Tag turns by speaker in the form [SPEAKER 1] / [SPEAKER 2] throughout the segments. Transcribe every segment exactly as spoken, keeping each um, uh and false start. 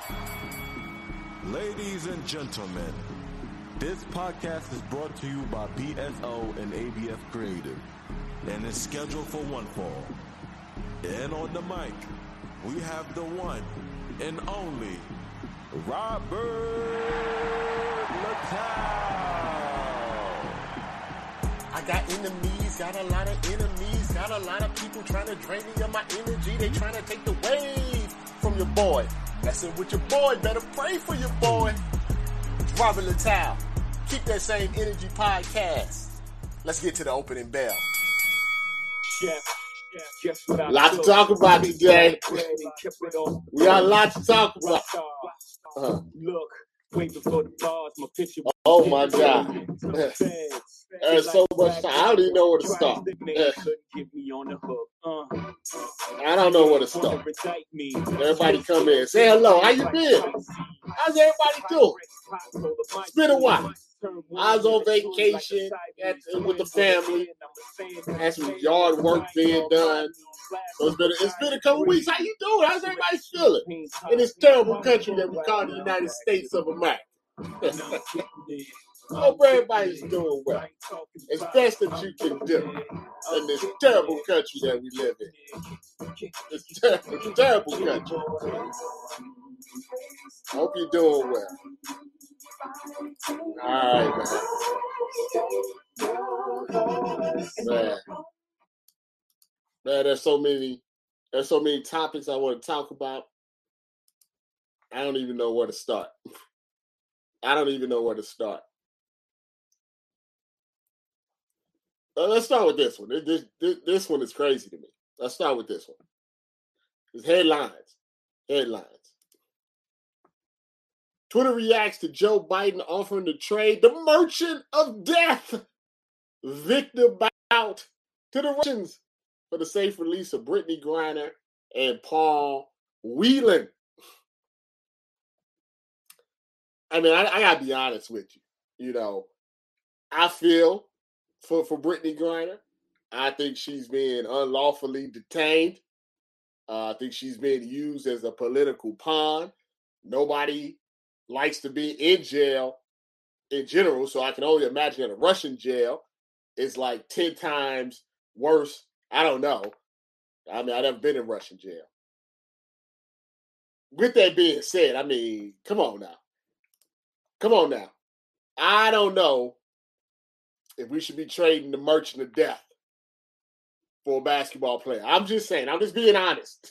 [SPEAKER 1] Ladies and gentlemen, this podcast is brought to you by B S O and A B F Creative, and is scheduled for one fall. And on the mic, we have the one and only Robert Littal.
[SPEAKER 2] I got enemies, got a lot of enemies, got a lot of people trying to drain me of my energy. They trying to take the wave from your boy. Messing with your boy, better pray for your boy. It's Robert Littal. Keep that same energy podcast. Let's get to the opening bell. A lot to talk about today. We got a lot to talk about. Uh-huh.
[SPEAKER 3] Look, wait before the bars, my picture.
[SPEAKER 2] Oh my God. There's so much time. I don't even know where to start. I don't know where to start. Everybody come in. Say hello. How you been? How's everybody doing? It's been a while. I was on vacation at, with the family. Had some yard work being done. So it's been, a, it's been a couple weeks. How you doing? How's everybody feeling in this terrible country that we call the United States of America? Hope everybody's doing well. As best as you can do in this terrible country that we live in. This ter- it's a terrible country. Hope you're doing well. All right, man. Man. Man, there's so many, there's so many topics I want to talk about. I don't even know where to start. I don't even know where to start. Uh, let's start with this one. This, this, this one is crazy to me. Let's start with this one. It's headlines. Headlines. Twitter reacts to Joe Biden offering to trade the Merchant of Death, Victor Bout, to the Russians for the safe release of Brittany Griner and Paul Whelan. I mean, I, I gotta be honest with you. You know, I feel for, for Brittany Griner, I think she's being unlawfully detained. Uh, I think she's being used as a political pawn. Nobody likes to be in jail in general, so I can only imagine that a Russian jail is like ten times worse. I don't know. I mean, I've never been in Russian jail. With that being said, I mean, come on now. Come on now. I don't know if we should be trading the Merchant of Death for a basketball player. I'm just saying. I'm just being honest.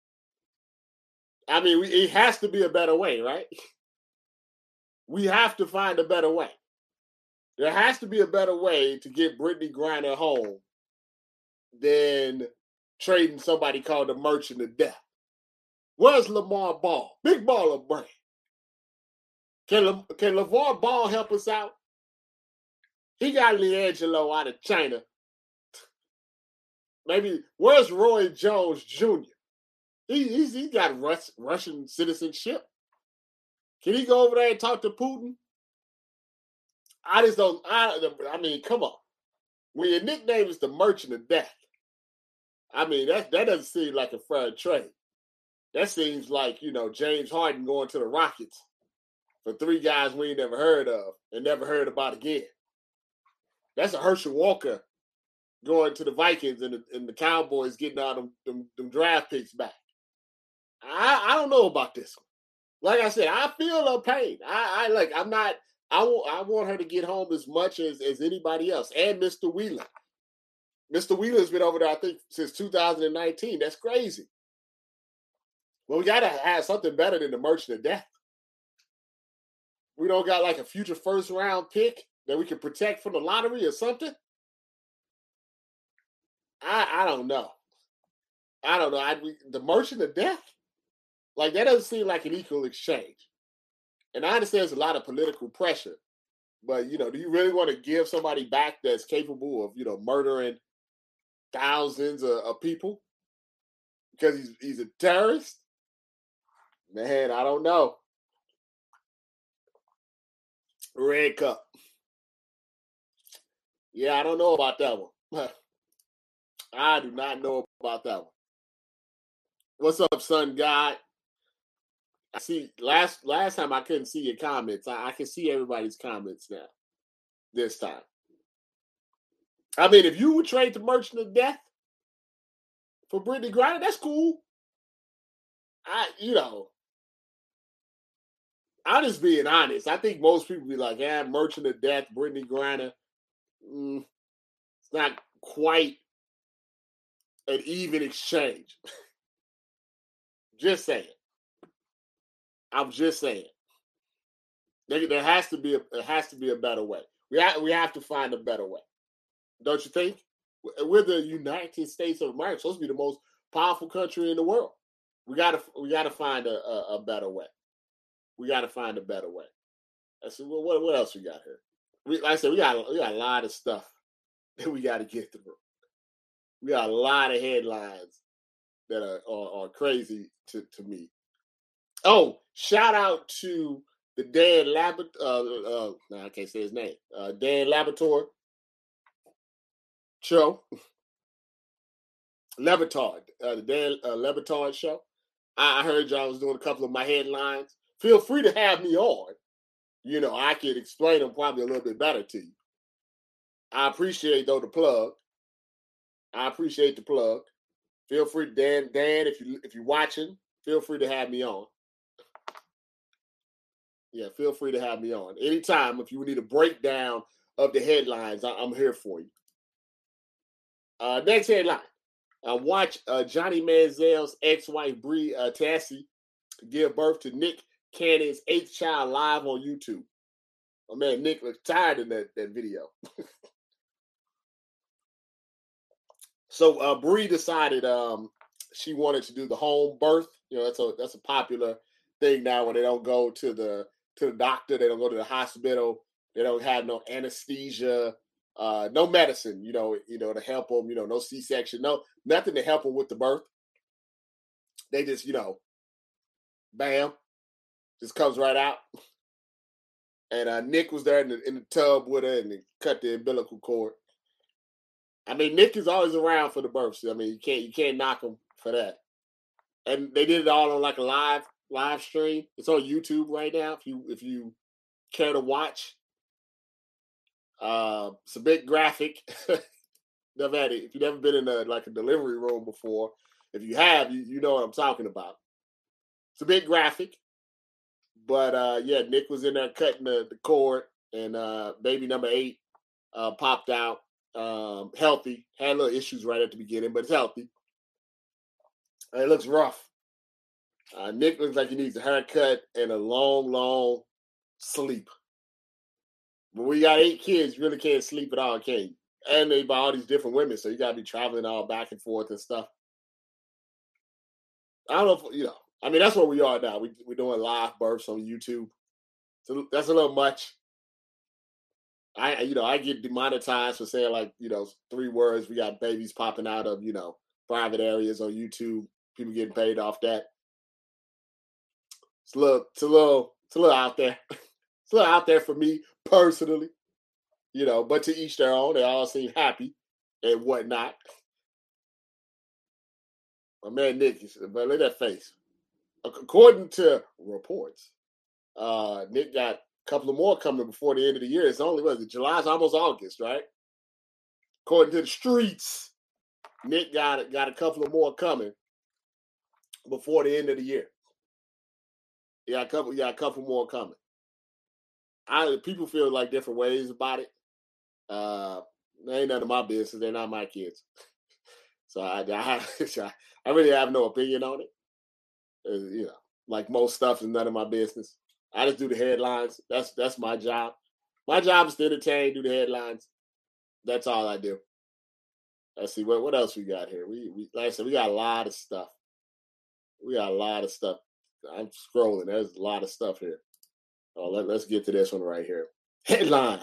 [SPEAKER 2] I mean, we, it has to be a better way, right? We have to find a better way. There has to be a better way to get Brittany Griner home than trading somebody called the Merchant of Death. Where's Lamar Ball? Big baller brain. Can, Le, can LeVar Ball help us out? He got LiAngelo out of China. Maybe, where's Roy Jones Junior? He, he's, he got Rus, Russian citizenship. Can he go over there and talk to Putin? I just don't, I, I mean, come on. When your nickname is the Merchant of Death, I mean, that, that doesn't seem like a fair trade. That seems like, you know, James Harden going to the Rockets for three guys we ain't never heard of and never heard about again. That's a Herschel Walker going to the Vikings and the, and the Cowboys getting all them, them, them draft picks back. I, I don't know about this one. Like I said, I feel her pain. I, I like. I'm not. I want. I want her to get home as much as, as anybody else, and Mister Wheeler. Mister Wheeler's been over there, I think, since two thousand nineteen. That's crazy. Well, we gotta have something better than the Merchant of Death. We don't got like a future first round pick that we can protect from the lottery or something. I I don't know. I don't know. I, we, the Merchant of Death. Like, that doesn't seem like an equal exchange. And I understand there's a lot of political pressure. But, you know, do you really want to give somebody back that's capable of, you know, murdering thousands of, of people because he's he's a terrorist? Man, I don't know. Red Cup. Yeah, I don't know about that one. I do not know about that one. What's up, son God? I see last last time I couldn't see your comments. I, I can see everybody's comments now. This time. I mean, if you would trade the Merchant of Death for Brittany Griner, that's cool. I, you know, I'm just being honest. I think most people be like, yeah, Merchant of Death, Brittany Griner. Mm, it's not quite an even exchange. Just saying. I'm just saying. There, there has to be a there has to be a better way. We have, we have to find a better way. Don't you think? We're the United States of America, supposed to be the most powerful country in the world. We gotta we gotta find a, a, a better way. We gotta find a better way. I said, well, what what else we got here? We like I said, we got we got a lot of stuff that we got to get through. We got a lot of headlines that are are, are crazy to, to me. Oh, shout out to the Dan Labrat. Uh, uh, no, I can't say his name. Uh, Dan Laboratory show. Levitard, uh, the Dan uh, Levitard show. I, I heard y'all was doing a couple of my headlines. Feel free to have me on. You know, I could explain them probably a little bit better to you. I appreciate though the plug. I appreciate the plug. Feel free, Dan. Dan, if you if you're watching, feel free to have me on. Yeah, feel free to have me on anytime. If you need a breakdown of the headlines, I, I'm here for you. Uh, next headline. Uh, watch uh, Johnny Manziel's ex-wife, Brie uh, Tassie, give birth to Nick Cannon's eighth child live on YouTube. Oh, man, Nick was tired in that, that video. so uh, Brie decided um, she wanted to do the home birth. You know, that's a that's a popular thing now when they don't go to the to the doctor, they don't go to the hospital, they don't have no anesthesia. Uh, no medicine, you know, you know, to help them, you know, no C-section, no, nothing to help them with the birth. They just, you know, bam, just comes right out. And uh, Nick was there in the, in the tub with her and they cut the umbilical cord. I mean, Nick is always around for the births. I mean, you can't, you can't knock him for that. And they did it all on like a live, live stream. It's on YouTube right now. If you, if you care to watch. Uh, it's a bit graphic. Never had it. If you've never been in a like a delivery room before, if you have, you, you know what I'm talking about. It's a bit graphic, but uh, yeah, Nick was in there cutting the, the cord, and uh, baby number eight uh, popped out, um, healthy. Had little issues right at the beginning, but it's healthy. And it looks rough. Uh, Nick looks like he needs a haircut and a long, long sleep. But when you got eight kids, you really can't sleep at all, can you? And they by all these different women, so you got to be traveling all back and forth and stuff. I don't know if, you know, I mean, that's what we are now. We, we're doing live births on YouTube. So that's a little much. I, you know, I get demonetized for saying like, you know, three words. We got babies popping out of, you know, private areas on YouTube. People getting paid off that. It's a little, it's a little, it's a little out there. It's a little out there for me personally, you know, but to each their own. They all seem happy and whatnot. My man Nick, but look at that face. According to reports, uh, Nick got a couple of more coming before the end of the year. It's only, what is it, July's almost August, right? According to the streets, Nick got, got a couple of more coming before the end of the year. You got a couple, you got a couple more coming. I people feel like different ways about it. Uh, ain't none of my business. They're not my kids, so I, I, I really have no opinion on it. Uh, you know, like most stuff is none of my business. I just do the headlines. That's that's my job. My job is to entertain, do the headlines. That's all I do. Let's see what what else we got here. We we like I said, we got a lot of stuff. We got a lot of stuff. I'm scrolling. There's a lot of stuff here. Oh, let, let's get to this one right here. Headline.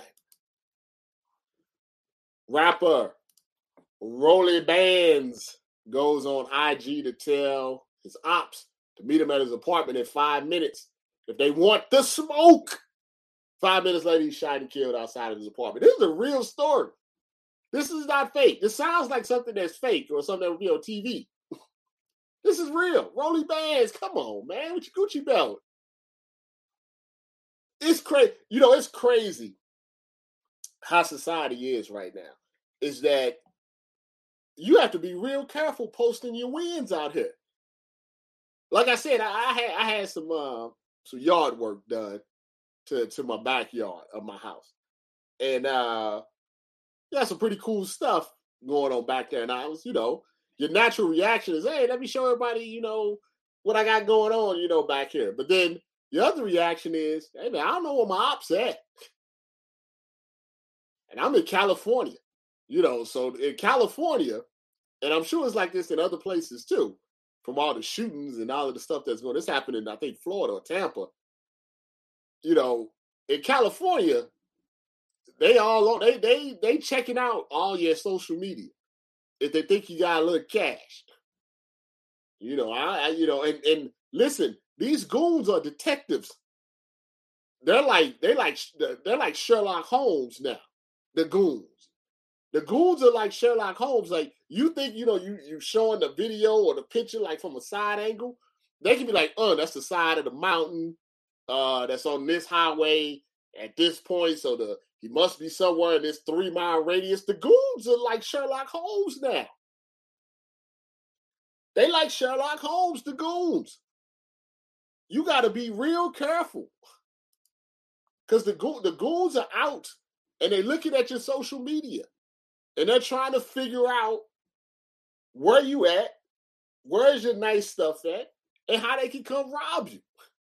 [SPEAKER 2] Rapper Rolly Bands goes on I G to tell his ops to meet him at his apartment in five minutes if they want the smoke. Five minutes later, he's shot and killed outside of his apartment. This is a real story. This is not fake. This sounds like something that's fake or something that would be on T V. This is real. Rolly bands, come on, man, with your Gucci belt. It's crazy. You know, it's crazy how society is right now. Is that you have to be real careful posting your wins out here. Like I said, I, I had I had some uh, some yard work done to, to my backyard of my house. And uh yeah, some pretty cool stuff going on back there. And I was, you know, your natural reaction is, hey, let me show everybody, you know, what I got going on, you know, back here. But then the other reaction is, hey man, I don't know where my ops at. And I'm in California, you know, so in California, and I'm sure it's like this in other places too, from all the shootings and all of the stuff that's going, this happened in, I think, Florida or Tampa. You know, in California, they all on, they they they checking out all your social media if they think you got a little cash. You know, I, I you know, and and listen, these goons are detectives. They're like they like they're like Sherlock Holmes now. The goons, the goons are like Sherlock Holmes. Like you think you know you you showing the video or the picture like from a side angle, they can be like, oh, that's the side of the mountain, uh, that's on this highway at this point. So the he must be somewhere in this three mile radius. The goons are like Sherlock Holmes now. They like Sherlock Holmes, the goons. You got to be real careful because the go- the goons are out and they're looking at your social media and they're trying to figure out where you at, where's your nice stuff at, and how they can come rob you.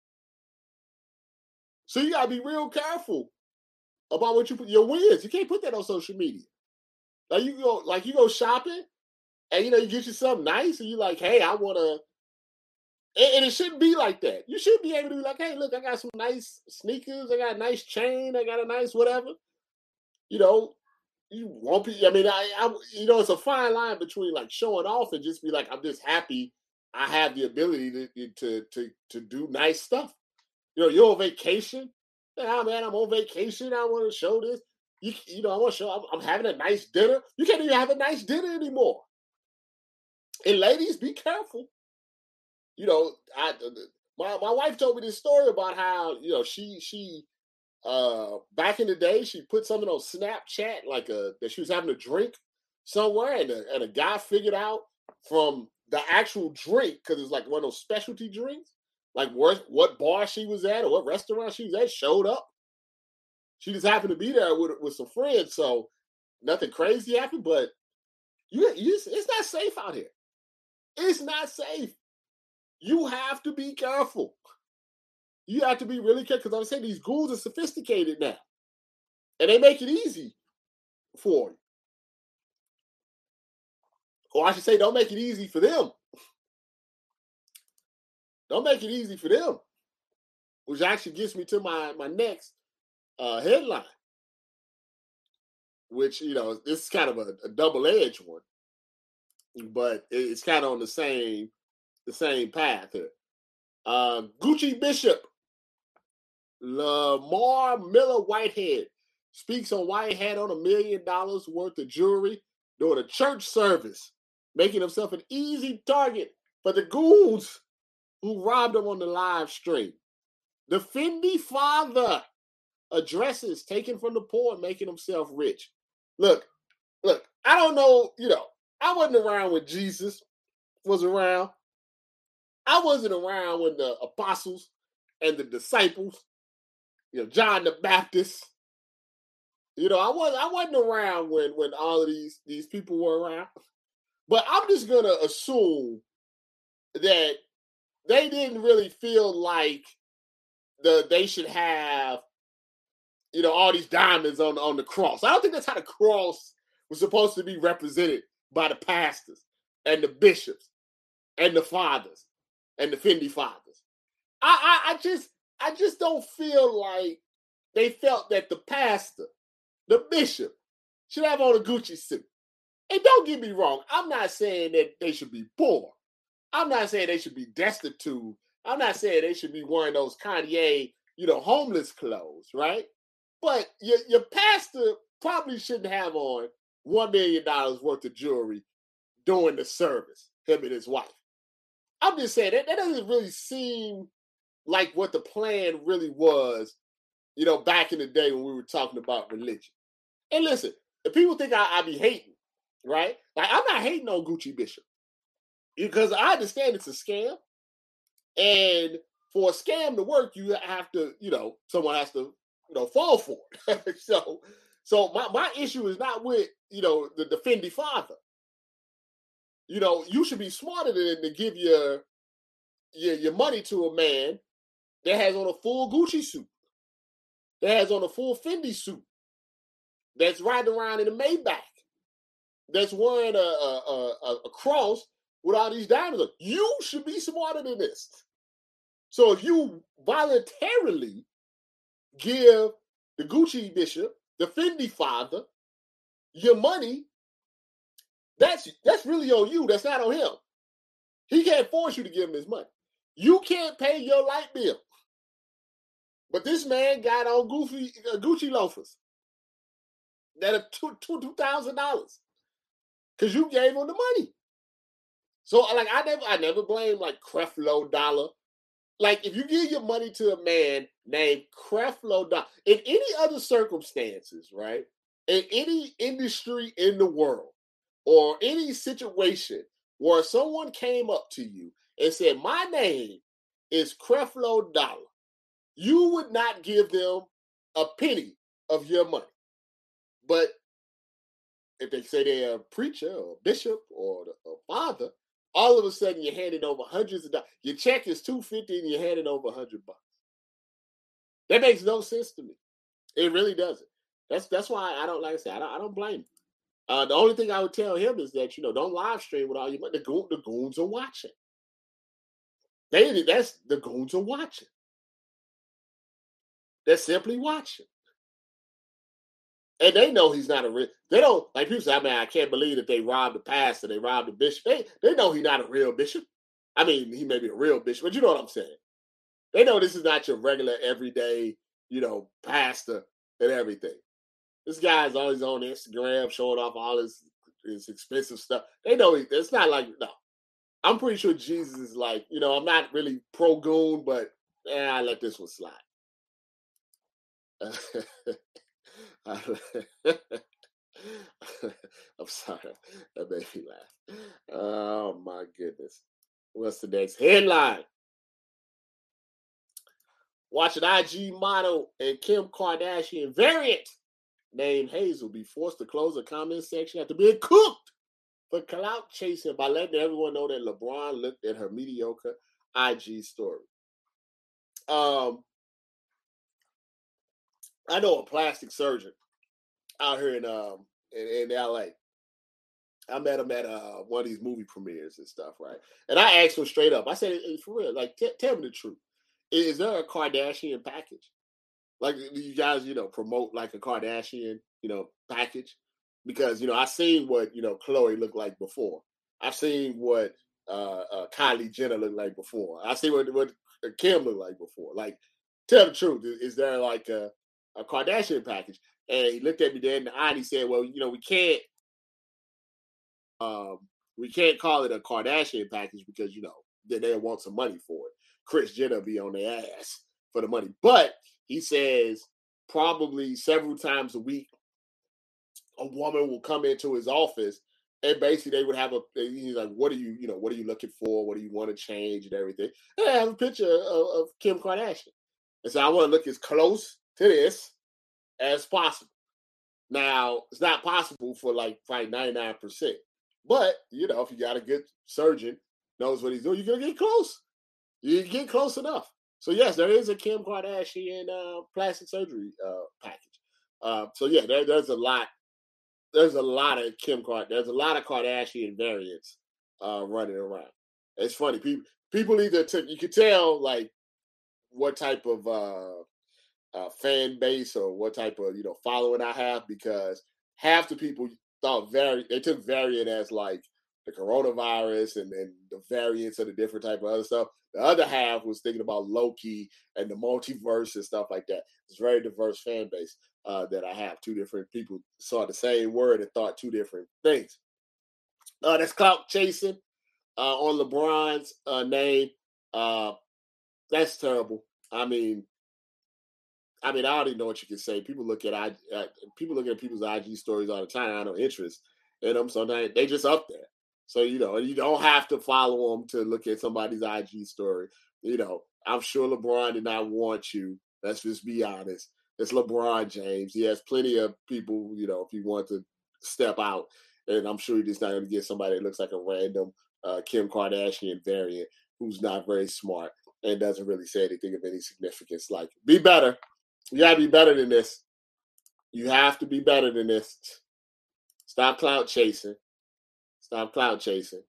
[SPEAKER 2] So you got to be real careful about what you put your wins. You can't put that on social media. Like you go, like you go shopping, and you know you get you something nice, and you're like, "Hey, I want to." And, and it shouldn't be like that. You should be able to be like, "Hey, look, I got some nice sneakers. I got a nice chain. I got a nice whatever." You know, you won't be. I mean, I, I, you know, it's a fine line between like showing off and just be like, "I'm just happy I have the ability to to to to do nice stuff." You know, you're on vacation. Yeah, man, I'm on vacation. I want to show this. You, you know, I want to show I'm, I'm having a nice dinner. You can't even have a nice dinner anymore. And ladies, be careful. You know, I my, my wife told me this story about how, you know, she she uh back in the day she put something on Snapchat like a that she was having a drink somewhere and a, and a guy figured out from the actual drink because it's like one of those specialty drinks, like what what bar she was at or what restaurant she was at, showed up. She just happened to be there with with some friends, so nothing crazy happened. But you, you it's not safe out here. It's not safe. You have to be careful. You have to be really careful because I'm saying these ghouls are sophisticated now, and they make it easy for you. Or I should say, don't make it easy for them. Don't make it easy for them. Which actually gets me to my my next uh, headline, which you know this is kind of a, a double edged one, but it's kind of on the same the same path here. Uh, Gucci Bishop Lamar Miller Whitehead speaks on why he had on a million dollars worth of jewelry during a church service, making himself an easy target for the goons who robbed him on the live stream. The Fendi father addresses taken from the poor and making himself rich. Look, look, I don't know, you know, I wasn't around when Jesus was around. I wasn't around when the apostles and the disciples, you know, John the Baptist. You know, I was I wasn't around when when all of these these people were around. But I'm just gonna assume that they didn't really feel like the they should have, you know, all these diamonds on on the cross. I don't think that's how the cross was supposed to be represented by the pastors and the bishops and the fathers and the Fendi fathers. I, I I just I just don't feel like they felt that the pastor, the bishop, should have on a Gucci suit. And don't get me wrong, I'm not saying that they should be poor. I'm not saying they should be destitute. I'm not saying they should be wearing those Kanye, you know, homeless clothes, right? But your, your pastor probably shouldn't have on one million dollars worth of jewelry during the service, him and his wife. I'm just saying that, that doesn't really seem like what the plan really was, you know, back in the day when we were talking about religion. And listen, if people think I, I be hating, right? Like, I'm not hating on Gucci Bishop because I understand it's a scam. And for a scam to work, you have to, you know, someone has to, you know, fall for it. so, so my, my issue is not with, you know, the, the Fendi father. You know, you should be smarter than to give your, your, your money to a man that has on a full Gucci suit, that has on a full Fendi suit, that's riding around in a Maybach, that's wearing a, a, a, a cross with all these diamonds on. You should be smarter than this. So if you voluntarily give the Gucci Bishop, the Fendi father, your money, that's that's really on you. That's not on him. He can't force you to give him his money. You can't pay your light bill. But this man got on Gucci, uh, Gucci loafers that are two two two thousand dollars because you gave him the money. So like I never I never blame like Creflo Dollar. Like if you give your money to a man named Creflo Dollar, in any other circumstances, right? In any industry in the world or any situation where someone came up to you and said, "My name is Creflo Dollar," you would not give them a penny of your money. But if they say they're a preacher or a bishop or a father, all of a sudden you're handing over hundreds of dollars. Your check is two hundred fifty dollars and you're handing over one hundred bucks. That makes no sense to me. It really doesn't. That's that's why I don't, like I said, I don't, I don't blame him. Uh, the only thing I would tell him is that, you know, don't live stream with all your money. The, goon, the goons are watching. They, that's, the goons are watching. They're simply watching. And they know he's not a real, they don't, like people say, I mean, I can't believe that they robbed the pastor, they robbed the bishop. They, they know he's not a real bishop. I mean, he may be a real bishop, but you know what I'm saying. They know this is not your regular, everyday, you know, pastor and everything. This guy's always on Instagram showing off all his, his expensive stuff. They know he, it's not like, no. I'm pretty sure Jesus is like, you know, I'm not really pro-goon, but eh, I let this one slide. I'm sorry. That made me laugh. Oh, my goodness. What's the next headline? Watch an I G model and Kim Kardashian variant named Hazel be forced to close the comment section after being cooked for clout chasing by letting everyone know that LeBron looked at her mediocre I G story. Um, I know a plastic surgeon out here in um in, in L A. I met him at uh, one of these movie premieres and stuff, right? And I asked him straight up. I said, hey, for real, like, t- tell me the truth. Is there a Kardashian package? Like, do you guys, you know, promote like a Kardashian, you know, package? Because, you know, I've seen what, you know, Khloe looked like before. I've seen what uh, uh, Kylie Jenner looked like before. I've seen what, what Kim looked like before. Like, tell the truth. Is, is there like a, a Kardashian package? And he looked at me there in the eye and he said, well, you know, we can't, um, we can't call it a Kardashian package because, you know, then they'll want some money for it. Kris Jenner be on their ass for the money. But he says probably several times a week, a woman will come into his office and basically they would have a, he's like, what are you, you know, what are you looking for? What do you want to change and everything? And I have a picture of, of Kim Kardashian. And so I want to look as close to this as possible. Now, it's not possible for like probably ninety-nine percent. But, you know, if you got a good surgeon, knows what he's doing, you're going to get close. You get close enough. So, yes, there is a Kim Kardashian uh, plastic surgery uh, package. Uh, so, yeah, there, there's a lot. There's a lot of Kim Kardashian. There's a lot of Kardashian variants uh, running around. It's funny. People, people either took, you could tell, like, what type of uh, uh, fan base or what type of, you know, following I have because half the people thought vari- they took variant as, like, the coronavirus and, and the variants of the different type of other stuff. The other half was thinking about Loki and the multiverse and stuff like that. It's a very diverse fan base uh, that I have. Two different people saw the same word and thought two different things. Uh, that's clout chasing. uh, on LeBron's uh, name. Uh, that's terrible. I mean, I mean, I already know what you can say. People look at I uh, people look at people's I G stories all the time. I have no interest in them, so they they just up there. So you know, you don't have to follow them to look at somebody's I G story. You know, I'm sure LeBron did not want you. Let's just be honest. It's LeBron James. He has plenty of people. You know, if he wants to step out, and I'm sure he's not going to get somebody that looks like a random uh, Kim Kardashian variant who's not very smart and doesn't really say anything of any significance. Like, be better. You gotta be better than this. You have to be better than this. Stop clout chasing. Stop clout chasing.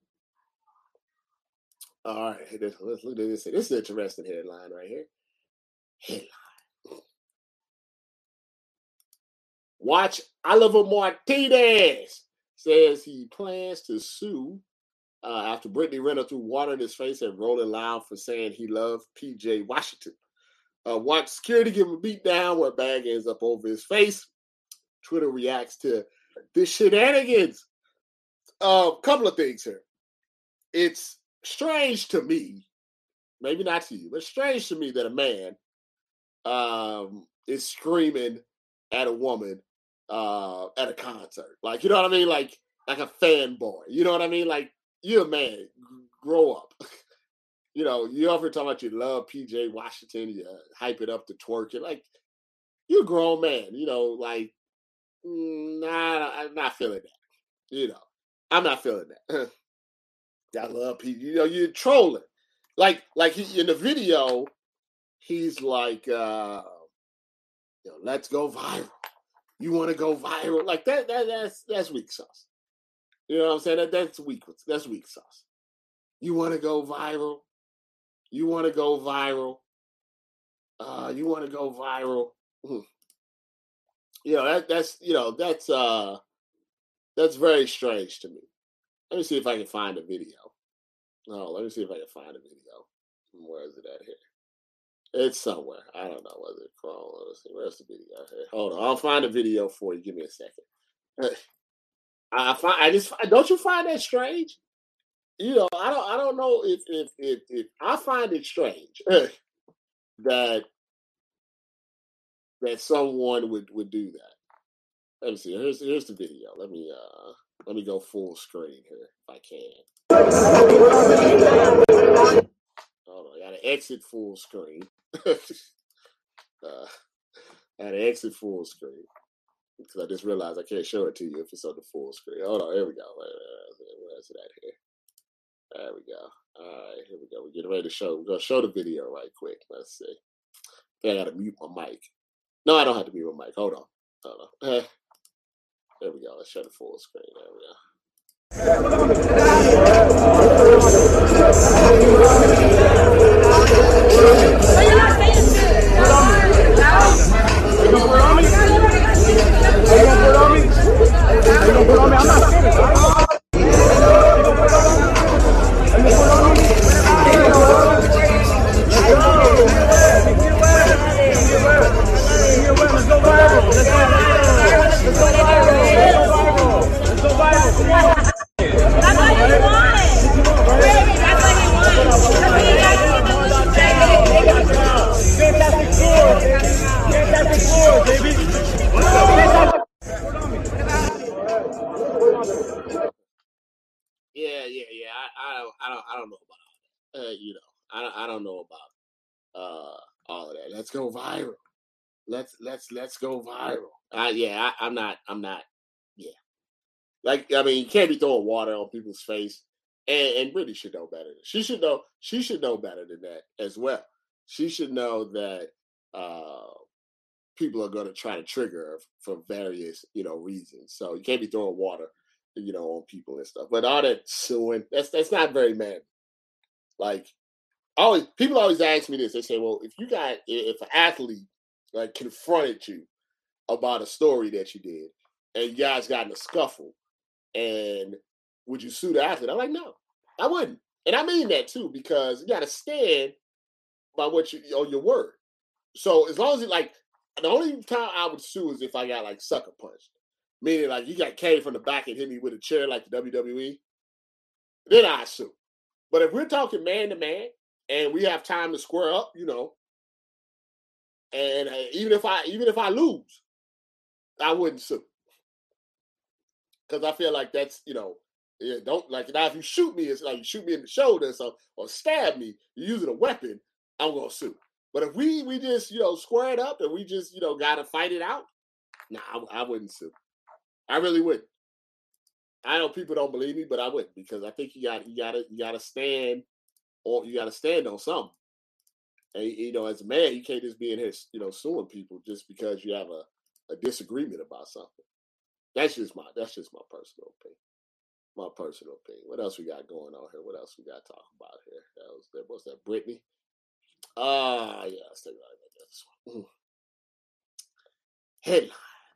[SPEAKER 2] All right, let's look at this. This is an interesting headline right here. Headline. Watch Oliver Martinez says he plans to sue uh, after Brittany Renner threw water in his face and Rolling Loud for saying he loved P J Washington. Uh, watch security give him a beat down where a bag ends up over his face. Twitter reacts to the shenanigans. A uh, couple of things here. It's strange to me, maybe not to you, but strange to me that a man um, is screaming at a woman uh, at a concert. Like, you know what I mean? Like, like a fanboy. You know what I mean? Like, you're a man. Grow up. You know, you ever talk about you love P J Washington, you hype it up to twerk it. Like, you're a grown man, you know, like, nah, I'm not feeling that. You know, I'm not feeling that. I love P J. You know, you're trolling. Like, like he, in the video, he's like, uh, you know, let's go viral. You want to go viral? Like, that, that that's that's weak sauce. You know what I'm saying? That, that's weak. That's weak sauce. You want to go viral? You want to go viral. Uh, you want to go viral. Hmm. You know, that, that's, you know, that's, uh, that's very strange to me. Let me see if I can find a video. Oh, let me see if I can find a video. Where is it at here? It's somewhere. I don't know whether it's Chrome. Let's see. Where's the video here? Hold on. I'll find a video for you. Give me a second. I find, I just, don't you find that strange? You know, I don't. I don't know if if if, if I find it strange that that someone would, would do that. Let me see. Here's here's the video. Let me uh let me go full screen here if I can. Hold on, I gotta exit full screen. uh, I gotta exit full screen because I just realized I can't show it to you if it's on the full screen. Hold on. Here we go. Where's it at here? There we go. All right, here we go. We're getting ready to show. We're going to show the video right quick. Let's see. I got to mute my mic. No, I don't have to mute my mic. Hold on. Hold on. Uh, there we go. Let's show the full screen. There we go. Yeah, yeah, yeah. I, I don't, I don't, I don't know about all that. Uh, you know, I don't, I don't know about uh all of that. Let's go viral. Let's, let's, let's go viral. Uh, yeah, I, I'm not, I'm not. Yeah, like I mean, you can't be throwing water on people's face, and and Brittany should know better. She should know. She should know better than that as well. She should know that uh, people are going to try to trigger her for various, you know, reasons. So you can't be throwing water, you know, on people and stuff. But all that suing, that's that's not very manly. Like, always, people always ask me this. They say, well, if you got, if an athlete like confronted you about a story that you did, and you guys got in a scuffle, and would you sue the athlete? I'm like, no, I wouldn't. And I mean that too, because you got to stand by what you, on your word. So as long as it, like, the only time I would sue is if I got like sucker punched, meaning like you got carried from the back and hit me with a chair like the W W E. Then I sue. But if we're talking man to man and we have time to square up, you know, and uh, even if I even if I lose, I wouldn't sue because I feel like that's you know, yeah, don't like now if you shoot me, it's like you shoot me in the shoulder or something, or stab me, you're using a weapon, I'm gonna sue. But if we we just you know square it up and we just you know gotta fight it out, nah, I, I wouldn't sue. I really wouldn't. I know people don't believe me, but I wouldn't because I think you got you gotta you gotta stand or you gotta stand on something. And you know, as a man, you can't just be in here, you know, suing people just because you have a, a disagreement about something. That's just my that's just my personal opinion. My personal opinion. What else we got going on here? What else we got to talk about here? That was that was that Brittany. Ah, uh, yeah, let's take about this one. Headlines.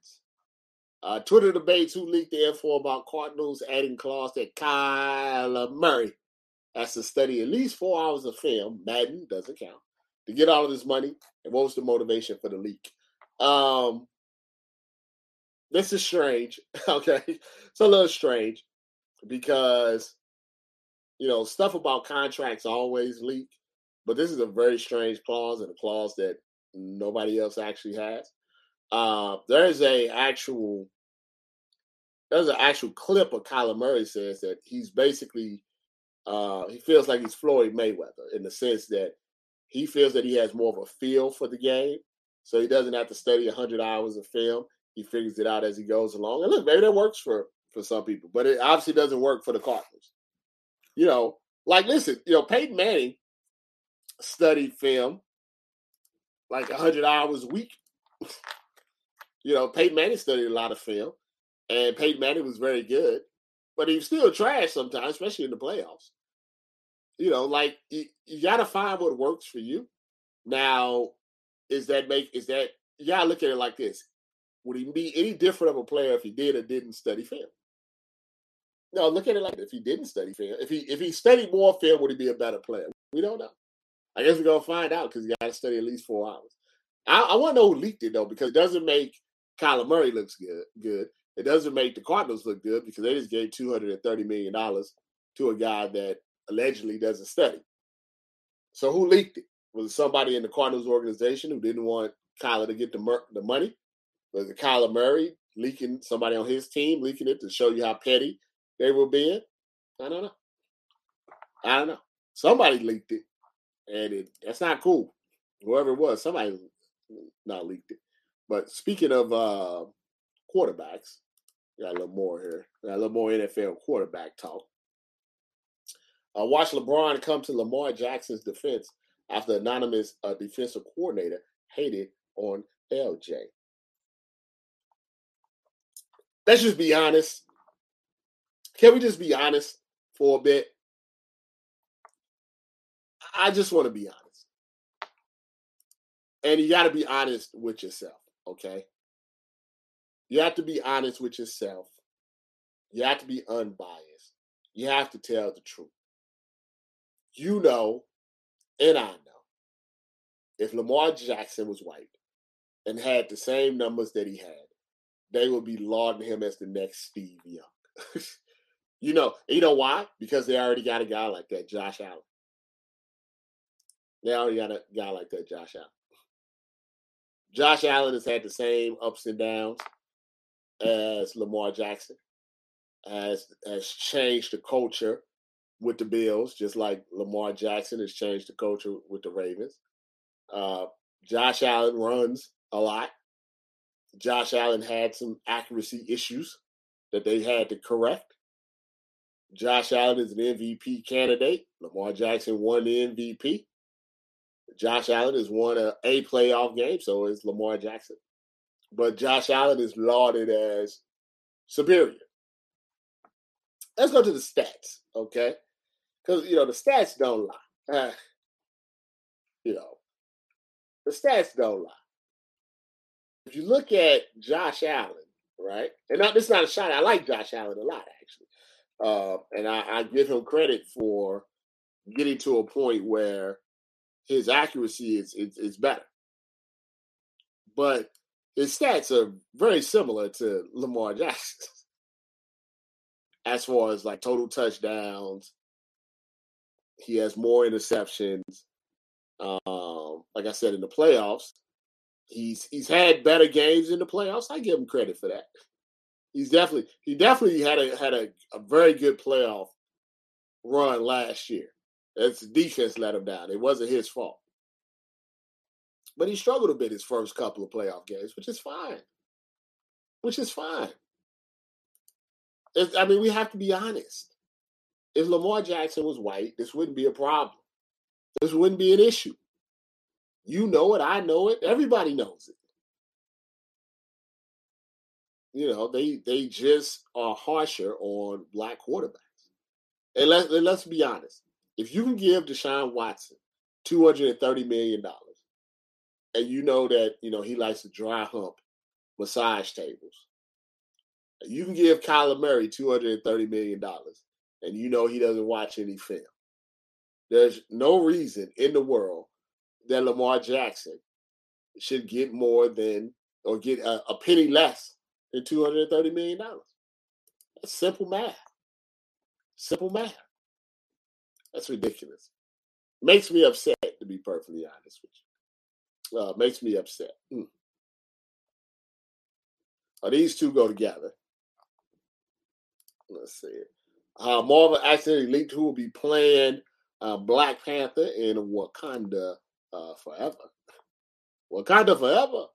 [SPEAKER 2] Uh, Twitter debates who leaked the info about Cardinals adding clause that Kyler Murray has to study at least four hours of film. Madden doesn't count to get all of this money. And what was the motivation for the leak? Um, this is strange. Okay, it's a little strange because you know stuff about contracts always leak, but this is a very strange clause and a clause that nobody else actually has. Uh, there's a actual there's an actual clip of Kyler Murray says that he's basically uh, he feels like he's Floyd Mayweather in the sense that he feels that he has more of a feel for the game, so he doesn't have to study one hundred hours of film. He figures it out as he goes along. And look, maybe that works for, for some people, but it obviously doesn't work for the Cardinals. You know, like, listen, you know, Peyton Manning studied film like one hundred hours a week. You know, Peyton Manning studied a lot of film, and Peyton Manning was very good, but he was still trash sometimes, especially in the playoffs. You know, like, you, you got to find what works for you. Now, is that make, is that, you got to look at it like this. Would he be any different of a player if he did or didn't study film? No, look at it like this. If he didn't study film, if he if he studied more film, would he be a better player? We don't know. I guess we're going to find out because you got to study at least four hours. I, I want to know who leaked it, though, because it doesn't make Kyler Murray looks good. Good. It doesn't make the Cardinals look good because they just gave two hundred thirty million dollars to a guy that allegedly doesn't study. So who leaked it? Was it somebody in the Cardinals organization who didn't want Kyler to get the, mer- the money? Was it Kyler Murray leaking, somebody on his team leaking it to show you how petty they were being? I don't know. I don't know. Somebody leaked it, and it that's not cool. Whoever it was, somebody not leaked it. But speaking of uh, quarterbacks, got a little more here. Got a little more N F L quarterback talk. Uh, watch LeBron come to Lamar Jackson's defense after anonymous uh, defensive coordinator hated on L J. Let's just be honest. Can we just be honest for a bit? I just want to be honest. And you got to be honest with yourself, okay? You have to be honest with yourself. You have to be unbiased. You have to tell the truth. You know, and I know, if Lamar Jackson was white and had the same numbers that he had, they would be lauding him as the next Steve Young. you know, you know why? Because they already got a guy like that, Josh Allen. They already got a guy like that, Josh Allen. Josh Allen has had the same ups and downs as Lamar Jackson. Has has changed the culture with the Bills, just like Lamar Jackson has changed the culture with the Ravens. Uh, Josh Allen runs a lot. Josh Allen had some accuracy issues that they had to correct. Josh Allen is an M V P candidate. Lamar Jackson won the M V P. Josh Allen has won a, a playoff game, so is Lamar Jackson. But Josh Allen is lauded as superior. Let's go to the stats, okay? Because, you know, the stats don't lie. Uh, you know, the stats don't lie. If you look at Josh Allen, right? And now, this is not a shot. I like Josh Allen a lot, actually. Uh, and I, I give him credit for getting to a point where his accuracy is, is, is better. But his stats are very similar to Lamar Jackson. As far as like total touchdowns, He has more interceptions. Um, like I said, in the playoffs, he's he's had better games in the playoffs. I give him credit for that. He's definitely he definitely had a had a, a very good playoff run last year. It's the defense let him down. It wasn't his fault. But he struggled a bit his first couple of playoff games, which is fine. Which is fine. It's, I mean, we have to be honest. If Lamar Jackson was white, this wouldn't be a problem. This wouldn't be an issue. You know it. I know it. Everybody knows it. You know, they they just are harsher on black quarterbacks. And let's, and let's be honest. If you can give Deshaun Watson two hundred thirty million dollars, and you know that, you know, he likes to dry hump massage tables, you can give Kyler Murray two hundred thirty million dollars, and you know he doesn't watch any film. There's no reason in the world that Lamar Jackson should get more than, or get a, a penny less than two hundred thirty million dollars. That's simple math. Simple math. That's ridiculous. Makes me upset, to be perfectly honest with you. Uh, makes me upset. Mm. Oh, these two go together. Let's see. Uh, Marvel accidentally leaked who will be playing uh, Black Panther in Wakanda uh, Forever. Wakanda Forever.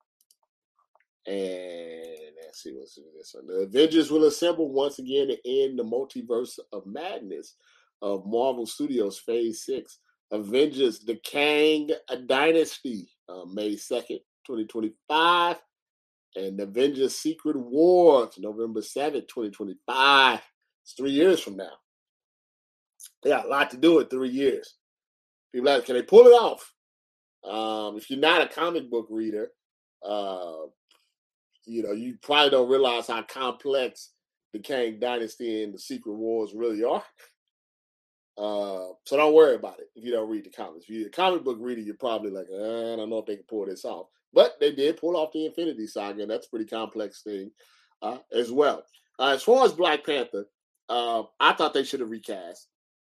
[SPEAKER 2] And let's see what's this one. The Avengers will assemble once again to end the multiverse of madness of Marvel Studios Phase six. Avengers The Kang Dynasty, uh, May second, twenty twenty-five. And Avengers Secret Wars, November seventh, twenty twenty-five. It's three years from now. They got a lot to do in three years. People ask, can they pull it off? Um, if you're not a comic book reader, uh, you know, you probably don't realize how complex the Kang Dynasty and the Secret Wars really are. Uh, so don't worry about it if you don't read the comics. If you're a comic book reader, you're probably like, eh, I don't know if they can pull this off. But they did pull off the Infinity Saga, and that's a pretty complex thing uh, as well. Uh, as far as Black Panther, uh, I thought they should have recast.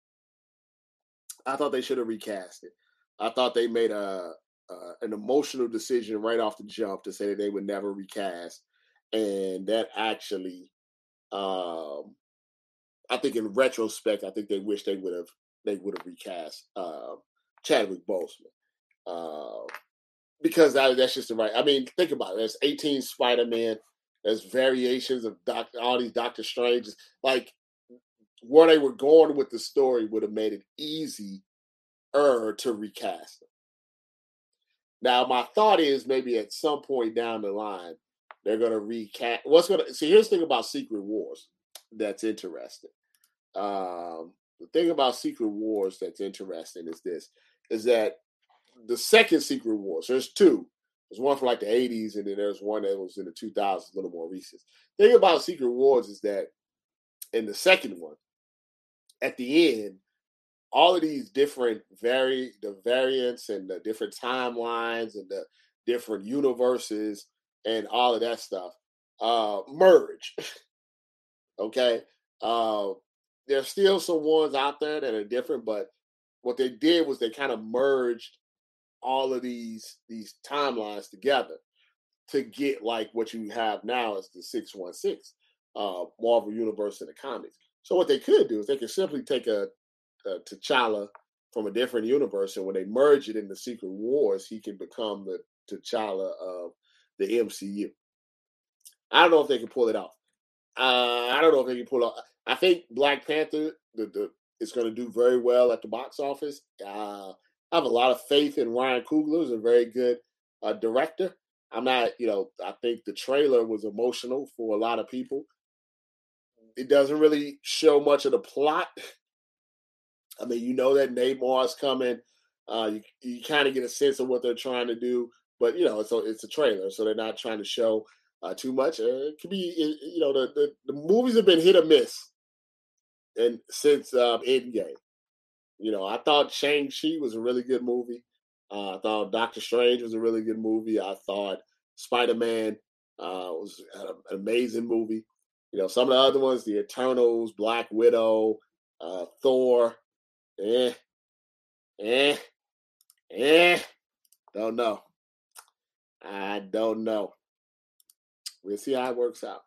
[SPEAKER 2] I thought they should have recast it. I thought they made a, uh, an emotional decision right off the jump to say that they would never recast. And that actually, um, I think in retrospect, I think they wish they would have they would have recast uh, Chadwick Boseman. Uh, because that, that's just the right. I mean, think about it. There's eighteen Spider-Man. There's variations of doc, all these Doctor Stranges. Like, where they were going with the story would have made it easier to recast them. Now, my thought is maybe at some point down the line, they're going to recast. What's going to see? Here's the thing about Secret Wars that's interesting. Um, the thing about Secret Wars that's interesting is this: is that the second Secret Wars, there's two. There's one from like the eighties, and then there's one that was in the two thousands, a little more recent. The thing about Secret Wars is that in the second one, at the end, all of these different vari- the variants and the different timelines and the different universes and all of that stuff uh, merge. Okay? Uh, there's still some ones out there that are different, but what they did was they kind of merged all of these these timelines together to get like what you have now as the six one six uh, Marvel Universe in the comics. So what they could do is they could simply take a, a T'Challa from a different universe, and when they merge it in the Secret Wars, he can become the T'Challa of the M C U. I don't know if they can pull it off. Uh, I don't know if they can pull off. I think Black Panther the, the, is going to do very well at the box office. Uh, I have a lot of faith in Ryan Coogler, who's a very good uh, director. I'm not, you know, I think the trailer was emotional for a lot of people. It doesn't really show much of the plot. I mean, you know that Namar's coming. Uh, you you kind of get a sense of what they're trying to do, but you know, it's a, it's a trailer, so they're not trying to show uh, too much. Uh, it could be, you know, the, the the movies have been hit or miss, and since um, Endgame. You know, I thought Shang-Chi was a really good movie. Uh, I thought Doctor Strange was a really good movie. I thought Spider-Man uh, was an amazing movie. You know, some of the other ones, The Eternals, Black Widow, uh, Thor, Eh, eh, eh. Don't know. I don't know. We'll see how it works out.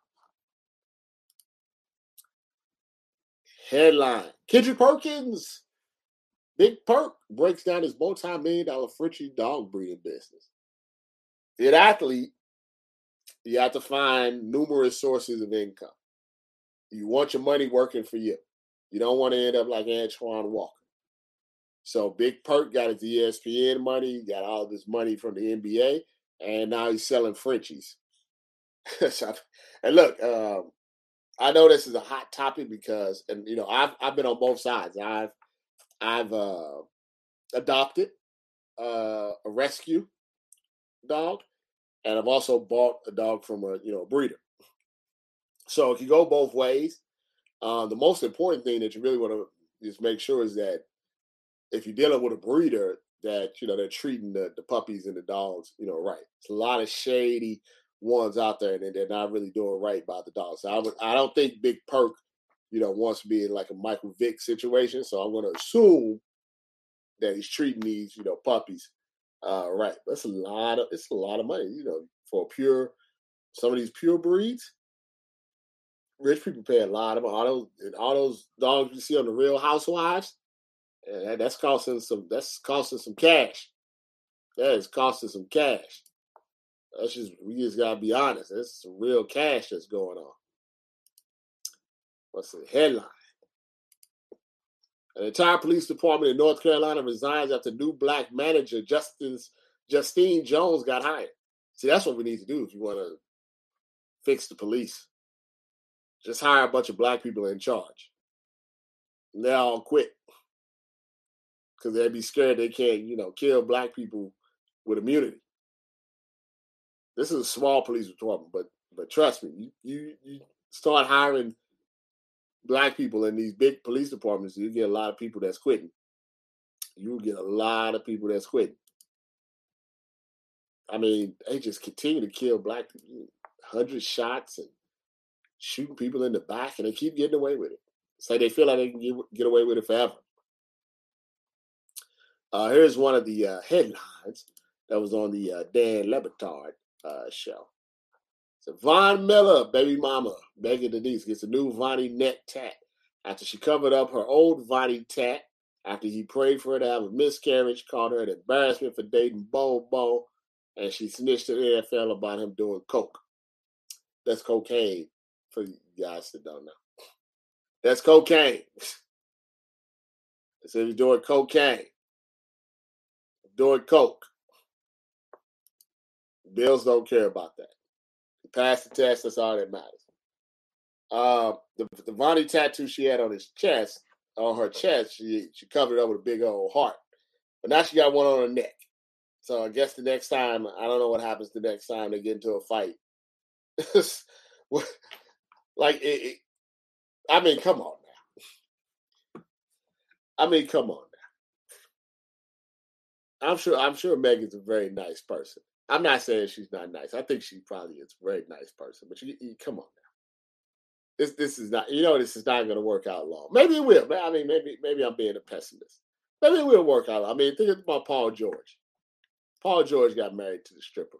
[SPEAKER 2] Headline: Kendrick Perkins, Big Perk, breaks down his multi-million dollar Frenchie dog breeding business. An athlete, you have to find numerous sources of income. You want your money working for you. You don't want to end up like Antoine Walker. So Big Perk got his E S P N money, got all this money from the N B A, and now he's selling Frenchies. And look, um, I know this is a hot topic because, and you know, I've I've been on both sides. I've I've uh, adopted uh, a rescue dog, and I've also bought a dog from a you know a breeder. So it can go both ways. Uh, the most important thing that you really want to just make sure is that if you're dealing with a breeder, that you know they're treating the, the puppies and the dogs, you know, right. There's a lot of shady ones out there, and they're not really doing right by the dogs. So I would, I don't think Big Perk, you know, wants to be in like a Michael Vick situation. So I'm going to assume that he's treating these, you know, puppies uh, right. That's a lot of, it's a lot of money, you know, for pure. Some of these pure breeds, rich people pay a lot of money. All those, and all those dogs you see on the Real Housewives. And that's costing some. That's costing some cash. That is costing some cash. That's just we just gotta be honest. There's some real cash that's going on. What's the headline? An entire police department in North Carolina resigns after new black manager Justice Justine Jones got hired. See, that's what we need to do if you want to fix the police. Just hire a bunch of black people in charge. And they all quit. Because they'd be scared they can't, you know, kill black people with immunity. This is a small police department, but but trust me, you you, you start hiring black people in these big police departments, you get a lot of people that's quitting. You get a lot of people that's quitting. I mean, they just continue to kill black people, hundred shots and shooting people in the back, and they keep getting away with it. It's like they feel like they can get, get away with it forever. Uh, here's one of the uh, headlines that was on the uh, Dan Le Batard uh, show. So Von Miller, baby mama, Megan Denise, gets a new Vonnie neck tat after she covered up her old Vonnie tat after he prayed for her to have a miscarriage, called her an embarrassment for dating Bone Bone, and she snitched to the N F L about him doing coke. That's cocaine, for you guys that don't know. That's cocaine. They said he's doing cocaine. Doing coke. Bills don't care about that. He passed the test. That's all that matters. Uh, the the Vonnie tattoo she had on his chest, on her chest, she she covered it up with a big old heart. But now she got one on her neck. So I guess the next time, I don't know what happens the next time they get into a fight. Like it, it, I mean, come on now. I mean, come on now. I'm sure. I'm sure Megan's a very nice person. I'm not saying she's not nice. I think she probably is a very nice person. But you, you come on now. This this is not. You know, this is not going to work out long. Maybe it will. I mean, maybe maybe I'm being a pessimist. Maybe it will work out. I mean, think about Paul George. Paul George got married to the stripper,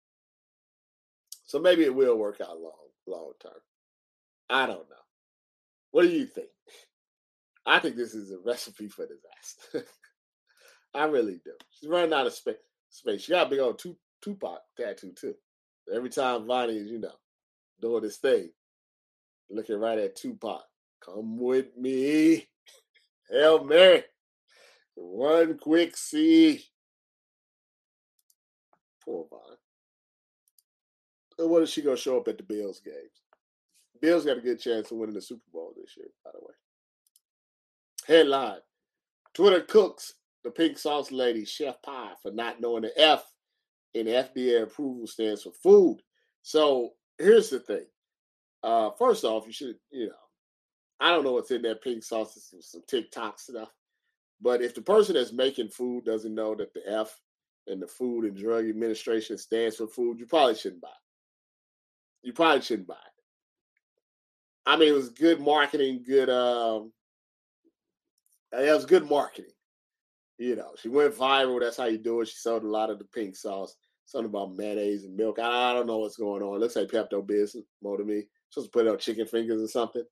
[SPEAKER 2] so maybe it will work out long long term. I don't know. What do you think? I think this is a recipe for disaster. I really do. She's running out of space. Space. She got a big old two, Tupac tattoo too. Every time Vonnie is, you know, doing this thing, looking right at Tupac. Come with me, Hail Mary. One quick see. Poor Von. And what is she gonna show up at the Bills games? Bills got a good chance of winning the Super Bowl this year, by the way. Headline: Twitter cooks the pink sauce lady Chef Pie for not knowing the F in F D A approval stands for food. So here's the thing. Uh, first off, you should, you know, I don't know what's in that pink sauce. It's some TikTok stuff. But if the person that's making food doesn't know that the F in the Food and Drug Administration stands for food, you probably shouldn't buy it. You probably shouldn't buy it. I mean, it was good marketing, good um, That was good marketing. You know, she went viral. That's how you do it. She sold a lot of the pink sauce. Something about mayonnaise and milk. I, I don't know what's going on. It looks like Pepto Bismol more to me. Supposed to put it on chicken fingers or something.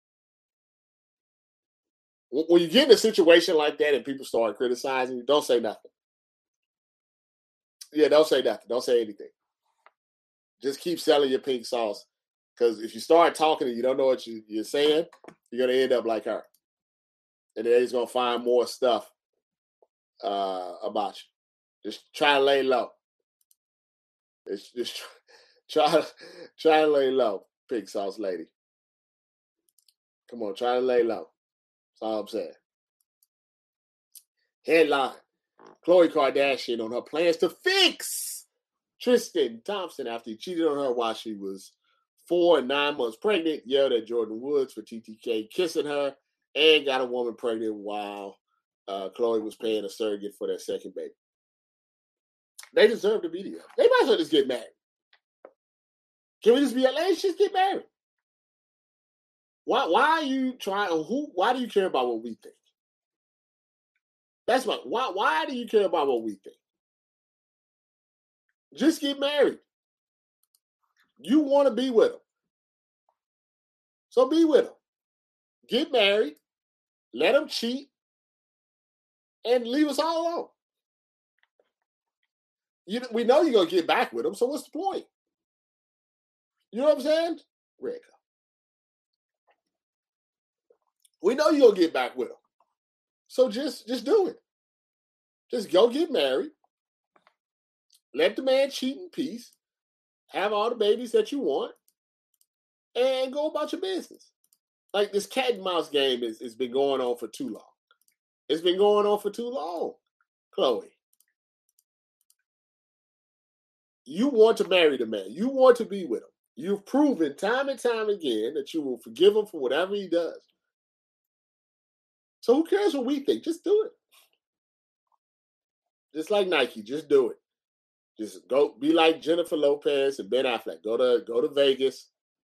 [SPEAKER 2] When you get in a situation like that and people start criticizing you, don't say nothing. Yeah, don't say nothing. Don't say anything. Just keep selling your pink sauce. Because if you start talking and you don't know what you, you're saying, you're going to end up like her. And then he's going to find more stuff uh, about you. Just try to lay low. It's just try, try, try to lay low, pink sauce lady. Come on, try to lay low. That's all I'm saying. Headline. Khloe Kardashian on her plans to fix Tristan Thompson after he cheated on her while she was four and nine months pregnant, yelled at Jordan Woods for T T K kissing her, and got a woman pregnant while uh, Khloe was paying a surrogate for their second baby. They deserve to be together. They might as well just get married. Can we just be let's just get married? Why why are you trying who why do you care about what we think? That's what why why do you care about what we think? Just get married. You want to be with him. So be with him. Get married, let him cheat, and leave us all alone. You, we know you're going to get back with him, so what's the point? You know what I'm saying? Rick. We know you're going to get back with him. So just, just do it. Just go get married. Let the man cheat in peace. Have all the babies that you want. And go about your business. Like this cat and mouse game is has been going on for too long. It's been going on for too long, Khloe. You want to marry the man. You want to be with him. You've proven time and time again that you will forgive him for whatever he does. So who cares what we think? Just do it. Just like Nike, just do it. Just go be like Jennifer Lopez and Ben Affleck. Go to go to Vegas.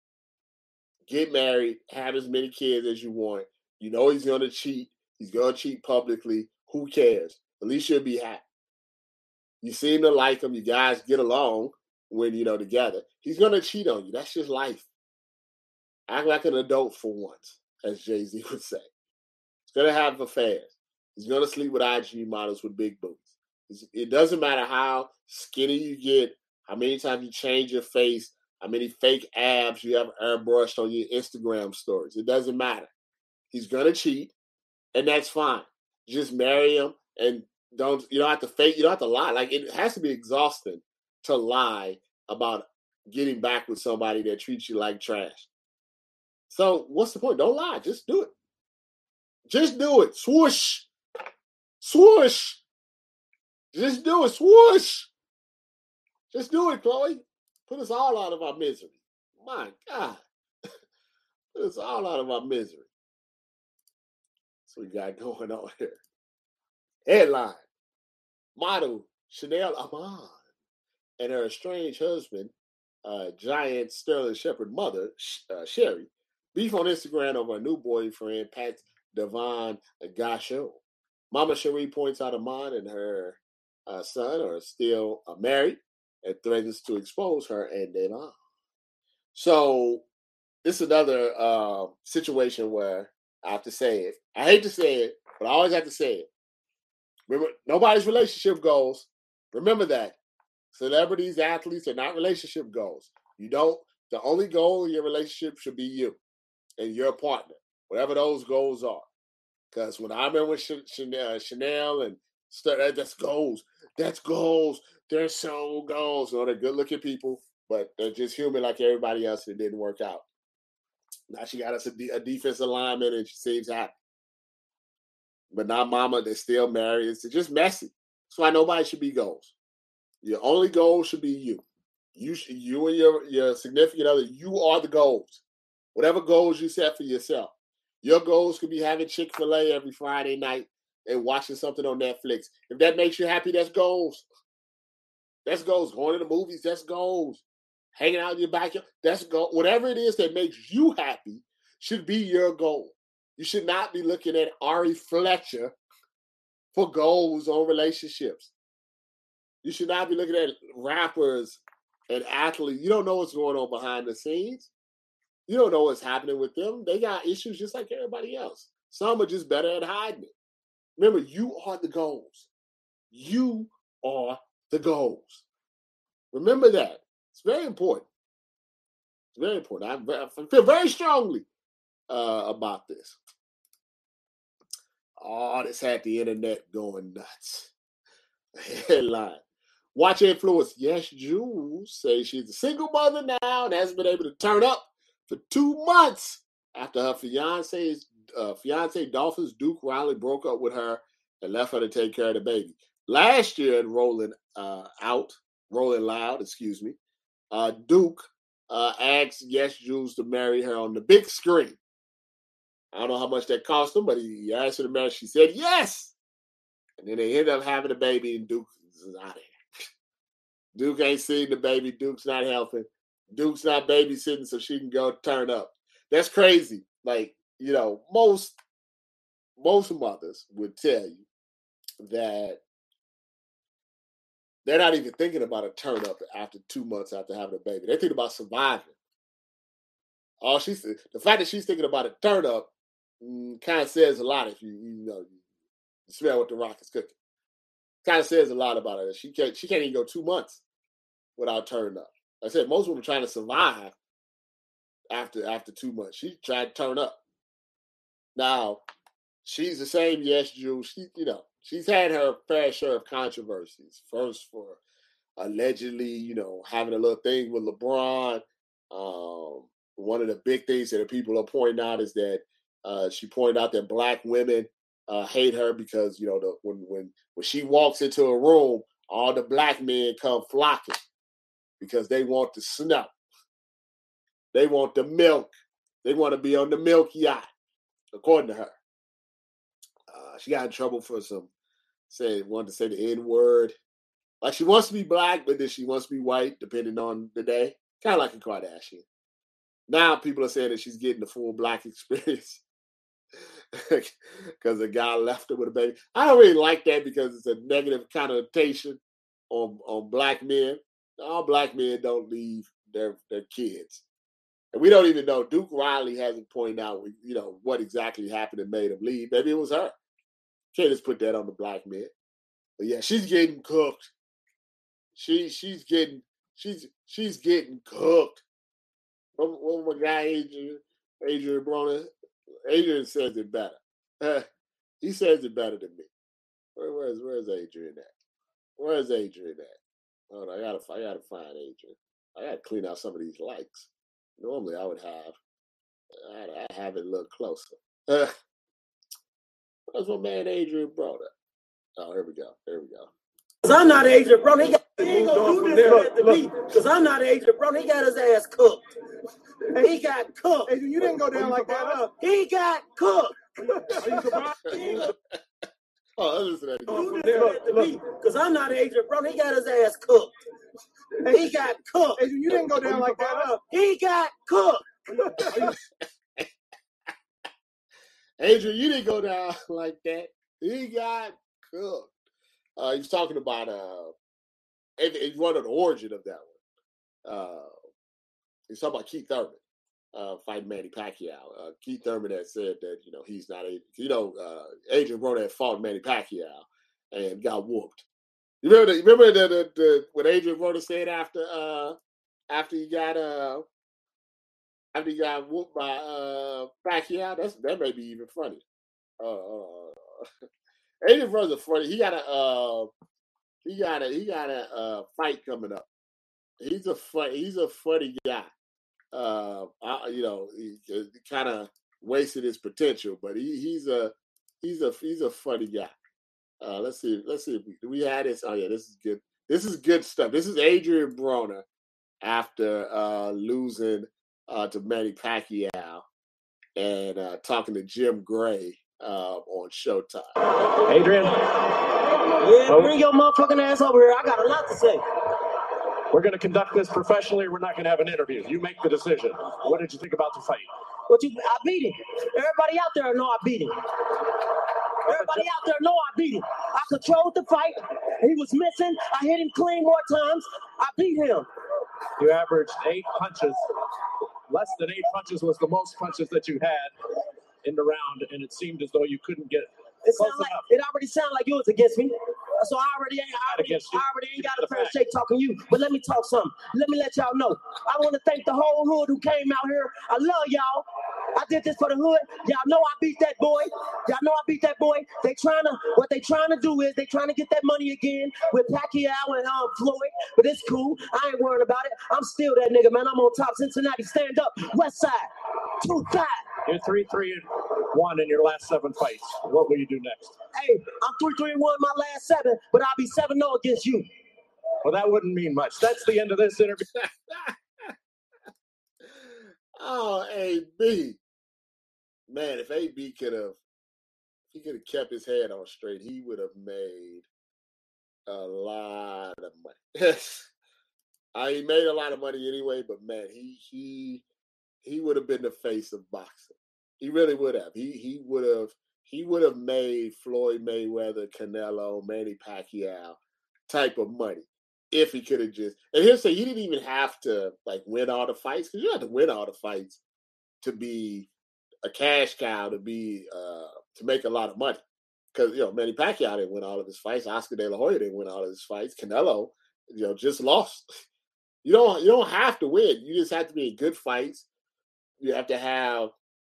[SPEAKER 2] Get married, have as many kids as you want. You know he's going to cheat. He's going to cheat publicly. Who cares? At least you'll be happy. You seem to like him. You guys get along when, you know, together. He's going to cheat on you. That's just life. Act like an adult for once, as Jay-Z would say. He's going to have affairs. He's going to sleep with I G models with big booties. It doesn't matter how skinny you get, how many times you change your face, how many fake abs you have airbrushed on your Instagram stories. It doesn't matter. He's going to cheat, and that's fine. Just marry him, and don't you don't have to fake. You don't have to lie. Like, it has to be exhausting to lie about getting back with somebody that treats you like trash. So what's the point? Don't lie. Just do it. Just do it. Swoosh. Swoosh. Just do it. Swoosh. Just do it, Khloe. Put us all out of our misery. My God. Put us all out of our misery. That's what we got going on here. Headline. Model Chanel Aman and her estranged husband, uh, giant Sterling Shepherd mother, uh, Sherry, beef on Instagram over a new boyfriend, Pat Devon Gasho. Mama Cherie points out Aman and her uh, son are still uh, married and threatens to expose her and Devon. So this is another uh, situation where I have to say it. I hate to say it, but I always have to say it. Remember, nobody's relationship goals. Remember that. Celebrities, athletes are not relationship goals. You don't, the only goal in your relationship should be you and your partner, whatever those goals are. Because when I remember Chanel, Chanel and stuff, that's goals. That's goals. They're so goals. You know, they're good looking people, but they're just human like everybody else. It didn't work out. Now she got us a, de- a defensive lineman and she seems happy. But now mama, they're still married. It's just messy. That's why nobody should be goals. Your only goal should be you. You, sh- you and your, your significant other, you are the goals. Whatever goals you set for yourself. Your goals could be having Chick-fil-A every Friday night and watching something on Netflix. If that makes you happy, that's goals. That's goals. Going to the movies, that's goals. Hanging out in your backyard, that's goals. Whatever it is that makes you happy should be your goal. You should not be looking at Ari Fletcher for goals on relationships. You should not be looking at rappers and athletes. You don't know what's going on behind the scenes. You don't know what's happening with them. They got issues just like everybody else. Some are just better at hiding it. Remember, you are the goals. You are the goals. Remember that. It's very important. It's very important. I, I feel very strongly uh, about this. Oh, this had the internet going nuts. Headline. Watch influence. Yes, Jules says she's a single mother now and hasn't been able to turn up for two months after her fiance's uh, fiance Dolphins Duke Riley broke up with her and left her to take care of the baby. Last year in Rolling uh, Out, Rolling Loud, excuse me, uh, Duke uh, asked Yes Jules to marry her on the big screen. I don't know how much that cost him, but he, he asked her to marry. She said yes. And then they ended up having a baby, and Duke is out of here. Duke ain't seen the baby. Duke's not helping. Duke's not babysitting so she can go turn up. That's crazy. Like, you know, most most mothers would tell you that they're not even thinking about a turn up after two months after having a baby. They think about surviving. All she's the fact that she's thinking about a turn up mm, kind of says a lot. If you you know you smell what the rock is cooking, kind of says a lot about her. She can't she can't even go two months without turning up. Like I said, most women are trying to survive after after two months. She tried to turn up. Now, she's the same Yes Jules. She, you know, she's had her fair share of controversies. First for allegedly, you know, having a little thing with LeBron. Um, one of the big things that people are pointing out is that uh, she pointed out that black women uh, hate her because, you know, the, when when when she walks into a room, all the black men come flocking because they want the snow. They want the milk. They want to be on the milk yacht, according to her. Uh, she got in trouble for some, say, wanted to say the N-word. Like she wants to be black, but then she wants to be white, depending on the day. Kind of like a Kardashian. Now people are saying that she's getting the full black experience because a guy left her with a baby. I don't really like that because it's a negative connotation on, on black men. All black men don't leave their, their kids. And we don't even know. Duke Riley hasn't pointed out, you know, what exactly happened and made him leave. Maybe it was her. Can't just put that on the black men. But yeah, she's getting cooked. She she's getting she's she's getting cooked. What, what my guy Adrian Adrian Broner? Adrian says it better. Uh, he says it better than me. Where, where's where's Adrian at? Where's Adrian at? Hold on, I gotta I gotta find Adrian. I gotta clean out some of these likes. Normally I would have I'd, I'd have it a little closer. Uh, that's my man Adrian Broner. Oh, here we go. Here we go.
[SPEAKER 4] Cause I'm not Adrian Broner. He got he ain't gonna do this at the beat. Cause I'm not Adrian Broner. He got his ass cooked. He got cooked.
[SPEAKER 5] Adrian, you didn't go down like that. Up.
[SPEAKER 4] He got cooked.
[SPEAKER 5] Are you surprised?
[SPEAKER 2] Oh, listen to that.
[SPEAKER 4] Do this at the beat. Cause I'm not Adrian Broner. He got his ass cooked. He got cooked.
[SPEAKER 5] Adrian, you didn't go down like that. Up.
[SPEAKER 4] He got cooked.
[SPEAKER 2] Adrian, you didn't go down like that. He got cooked. Uh, he was talking about uh, he's one of the origin of that one. Uh, he's talking about Keith Thurman uh, fighting Manny Pacquiao. Uh, Keith Thurman had said that you know he's not a you know uh, Adrian Broner had fought Manny Pacquiao and got whooped. You remember the, remember the, the, the what Adrian Broner said after uh, after he got uh, after he got whooped by uh, Pacquiao? That's that may be even funny. Uh, Adrian Broner's funny. He got a uh, he got a he got a uh, fight coming up. He's a fun, he's a funny guy. Uh, I, you know, he, he kind of wasted his potential, but he, he's a he's a he's a funny guy. Uh, let's see, let's see if we, do we had this. Oh yeah, this is good. This is good stuff. This is Adrian Broner after uh, losing uh, to Manny Pacquiao and uh, talking to Jim Gray uh, on Showtime.
[SPEAKER 3] Adrian,
[SPEAKER 4] Yeah, bring your motherfucking ass over here. I got a lot to say.
[SPEAKER 3] we're going to conduct this professionally. We're not going to have an interview. You make the decision. What did you think about the fight?
[SPEAKER 4] What you? I beat him. Everybody out there know I beat him. Everybody out there know I beat him. I controlled the fight. He was missing. I hit him clean more times. I beat him.
[SPEAKER 3] You averaged eight punches. Less than eight punches was the most punches that you had in the round, and it seemed as though you couldn't get
[SPEAKER 4] It
[SPEAKER 3] close
[SPEAKER 4] sound like
[SPEAKER 3] enough.
[SPEAKER 4] it already sounded like you was against me. So I already ain't I already,
[SPEAKER 3] against you.
[SPEAKER 4] I already ain't got a
[SPEAKER 3] The
[SPEAKER 4] fair
[SPEAKER 3] fact.
[SPEAKER 4] shake talking to you. But let me talk something. Let me let y'all know. I want to thank the whole hood who came out here. I love y'all. I did this for the hood. Y'all know I beat that boy. Y'all know I beat that boy. They trying to, what they trying to do is they trying to get that money again with Pacquiao and um, Floyd. But it's cool. I ain't worried about it. I'm still that nigga, man. I'm on top. Cincinnati, stand up. West side. Two side.
[SPEAKER 3] You're three, three, and one in your last seven fights. What will you do next?
[SPEAKER 4] Hey, I'm three, three, and one my last seven, but I'll be seven zero against you.
[SPEAKER 3] Well, that wouldn't mean much. That's the end of this interview.
[SPEAKER 2] Oh, A B. Man, if A B could have, he could have kept his head on straight, he would have made a lot of money. I he made a lot of money anyway, but man, he he he would have been the face of boxing. He really would have. He he would have he would have made Floyd Mayweather, Canelo, Manny Pacquiao type of money if he could have just. And he'll say he didn't even have to like win all the fights, because you have to win all the fights to be a cash cow, to be uh, to make a lot of money. Because you know Manny Pacquiao didn't win all of his fights. Oscar De La Hoya didn't win all of his fights. Canelo, you know, just lost. You don't you don't have to win. You just have to be in good fights. You have to have,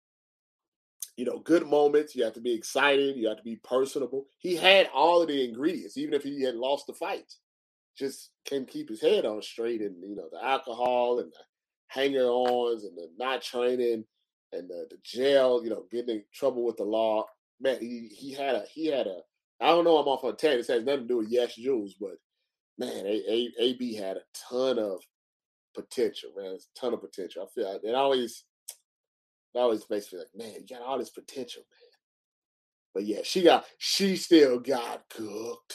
[SPEAKER 2] you know, good moments. You have to be excited. You have to be personable. He had all of the ingredients, even if he had lost the fight. Just couldn't keep his head on straight, and you know the alcohol and the hanger-ons and the not training and the, the jail. You know, getting in trouble with the law. Man, he he had a he had a. I don't know. I'm off on ten. This has nothing to do with Yes Jules, but man, A, A, A B had a ton of potential. Man, a ton of potential. I feel it always. It always makes me like, man, you got all this potential, man. But yeah, she got, she still got cooked.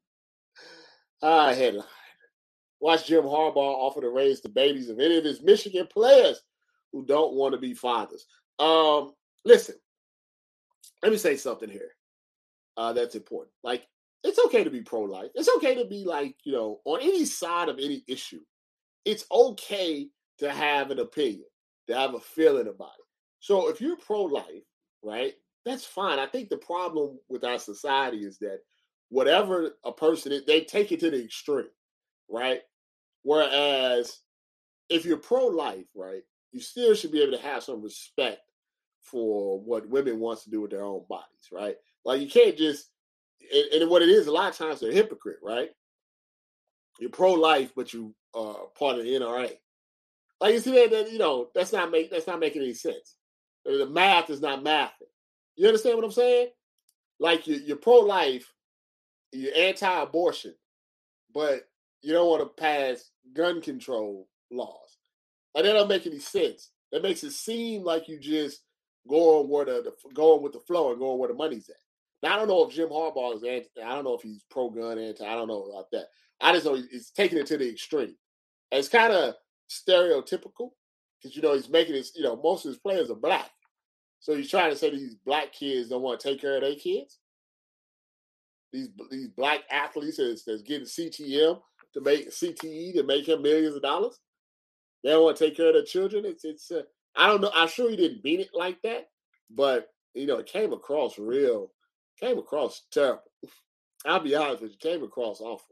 [SPEAKER 2] Ah, headline. Watch Jim Harbaugh offer to raise the babies of any of his Michigan players who don't want to be fathers. Um, listen, let me say something here uh, that's important. Like, it's okay to be pro-life. It's okay to be like, you know, on any side of any issue. It's okay to have an opinion, to have a feeling about it. So if you're pro-life, right, that's fine. I think the problem with our society is that whatever a person is, they take it to the extreme, right? Whereas if you're pro-life, right, you still should be able to have some respect for what women want to do with their own bodies, right? Like you can't just, and, and what it is, a lot of times they're a hypocrite, right? You're pro-life, but you are part of the N R A. Like you see that, that you know, that's not make that's not making any sense. The math is not mathing. You understand what I'm saying? Like you're, you're pro-life, you're anti-abortion, but you don't want to pass gun control laws. Like that don't make any sense. That makes it seem like you just going where the, the going with the flow and going where the money's at. Now I don't know if Jim Harbaugh is anti. I don't know if he's pro-gun, anti. I don't know about that. I just know he's taking it to the extreme. And it's kind of stereotypical because you know he's making it. You know, most of his players are black. So he's trying to say these black kids don't want to take care of their kids. These these black athletes that's, that's getting C T M to make C T E to make him millions of dollars. They don't want to take care of their children. It's it's. Uh, I don't know. I'm sure he didn't mean it like that, but you know, it came across real. Came across terrible. I'll be honest with you. Came across awful.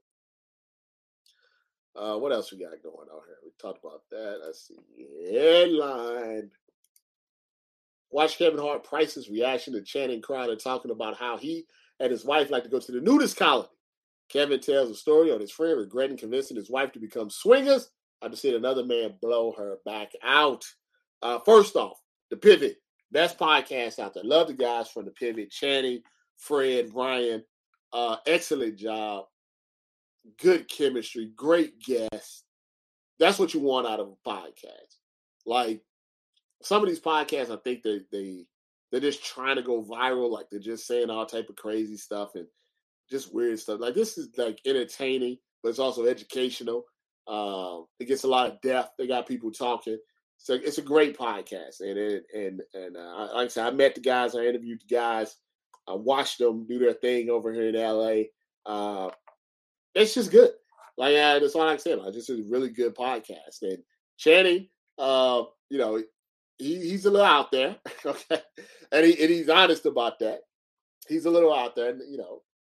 [SPEAKER 2] Uh, what else we got going on here? We talked about that. Let's see. Headline. Watch Kevin Hart Price's reaction to Channing Crowder talking about how he and his wife like to go to the nudist colony. Kevin tells a story on his friend regretting convincing his wife to become swingers after seeing another man blow her back out. Uh, first off, The Pivot, best podcast out there. Love the guys from The Pivot. Channing, Fred, Brian, uh, excellent job. Good chemistry, great guests. That's what you want out of a podcast. Like some of these podcasts, I think they they they're just trying to go viral. Like they're just saying all type of crazy stuff and just weird stuff. Like this is like entertaining, but it's also educational. Um, it gets a lot of depth. They got people talking. So it's a great podcast, and it, and and uh, like I said, I met the guys, I interviewed the guys, I watched them do their thing over here in L A. Uh, it's just good. Like uh, that's all I can say about it. Just a really good podcast. And Channing, uh, you know, he, he's a little out there, okay, and he and he's honest about that. He's a little out there, and you know,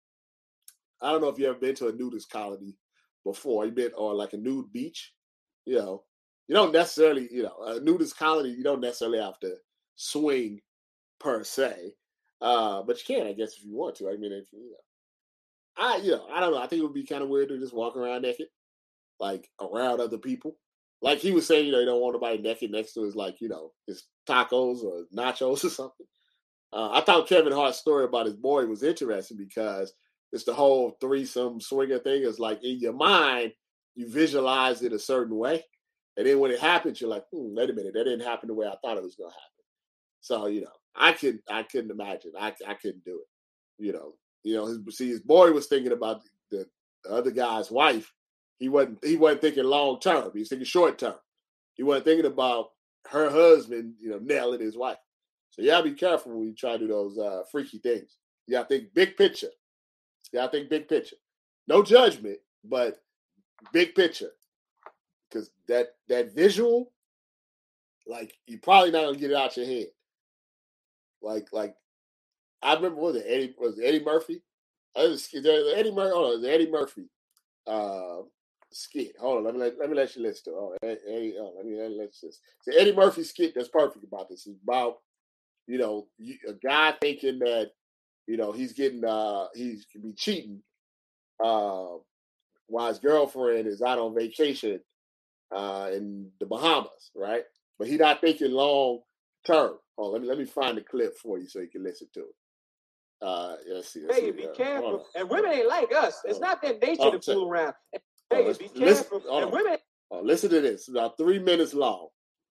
[SPEAKER 2] I don't know if you ever been to a nudist colony before. You been or like a nude beach, you know. You don't necessarily, you know, a nudist colony. You don't necessarily have to swing per se, uh, but you can, I guess, if you want to. I mean, if you, you know, I, you know, I don't know. I think it would be kind of weird to just walk around naked, like around other people. Like he was saying, you know, you don't want nobody naked next to his, like, you know, his tacos or nachos or something. Uh, I thought Kevin Hart's story about his boy was interesting because it's the whole threesome swinger thing. Is like in your mind, you visualize it a certain way. And then when it happens, you're like, hmm, wait a minute, that didn't happen the way I thought it was going to happen. So, you know, I could, I couldn't imagine. I, I couldn't do it. You know, you know, his, see, his boy was thinking about the, the other guy's wife. He wasn't, he wasn't thinking long term. He was thinking short term. He wasn't thinking about her husband, you know, nailing his wife. So you gotta be careful when you try to do those uh, freaky things. You gotta think big picture. You gotta think big picture. No judgment, but big picture. Because that that visual, like, you're probably not gonna get it out your head. Like, like I remember what was it Eddie was it Eddie Murphy? I was, Eddie Murphy. Hold on, it was Eddie Murphy uh, skit. Hold on, let me let, let me let you listen to it. Oh, Eddie, oh, let me let, let's just the Eddie Murphy skit that's perfect about this is about, you know, a guy thinking that, you know, he's getting uh he's can be cheating uh while his girlfriend is out on vacation uh in the Bahamas, right? But he's not thinking long term. Oh, let me let me find the clip for you so you can listen to it. Uh let's see. Let's
[SPEAKER 5] Hey,
[SPEAKER 2] see,
[SPEAKER 5] be
[SPEAKER 2] uh,
[SPEAKER 5] careful. And women ain't like us. It's not their nature
[SPEAKER 2] Oh,
[SPEAKER 5] to
[SPEAKER 2] check-
[SPEAKER 5] fool around.
[SPEAKER 2] Oh,
[SPEAKER 5] Hey,
[SPEAKER 2] let's-
[SPEAKER 5] be
[SPEAKER 2] listen-
[SPEAKER 5] careful.
[SPEAKER 2] hold
[SPEAKER 5] And
[SPEAKER 2] on.
[SPEAKER 5] women.
[SPEAKER 2] Oh, listen to this. It's about three minutes long.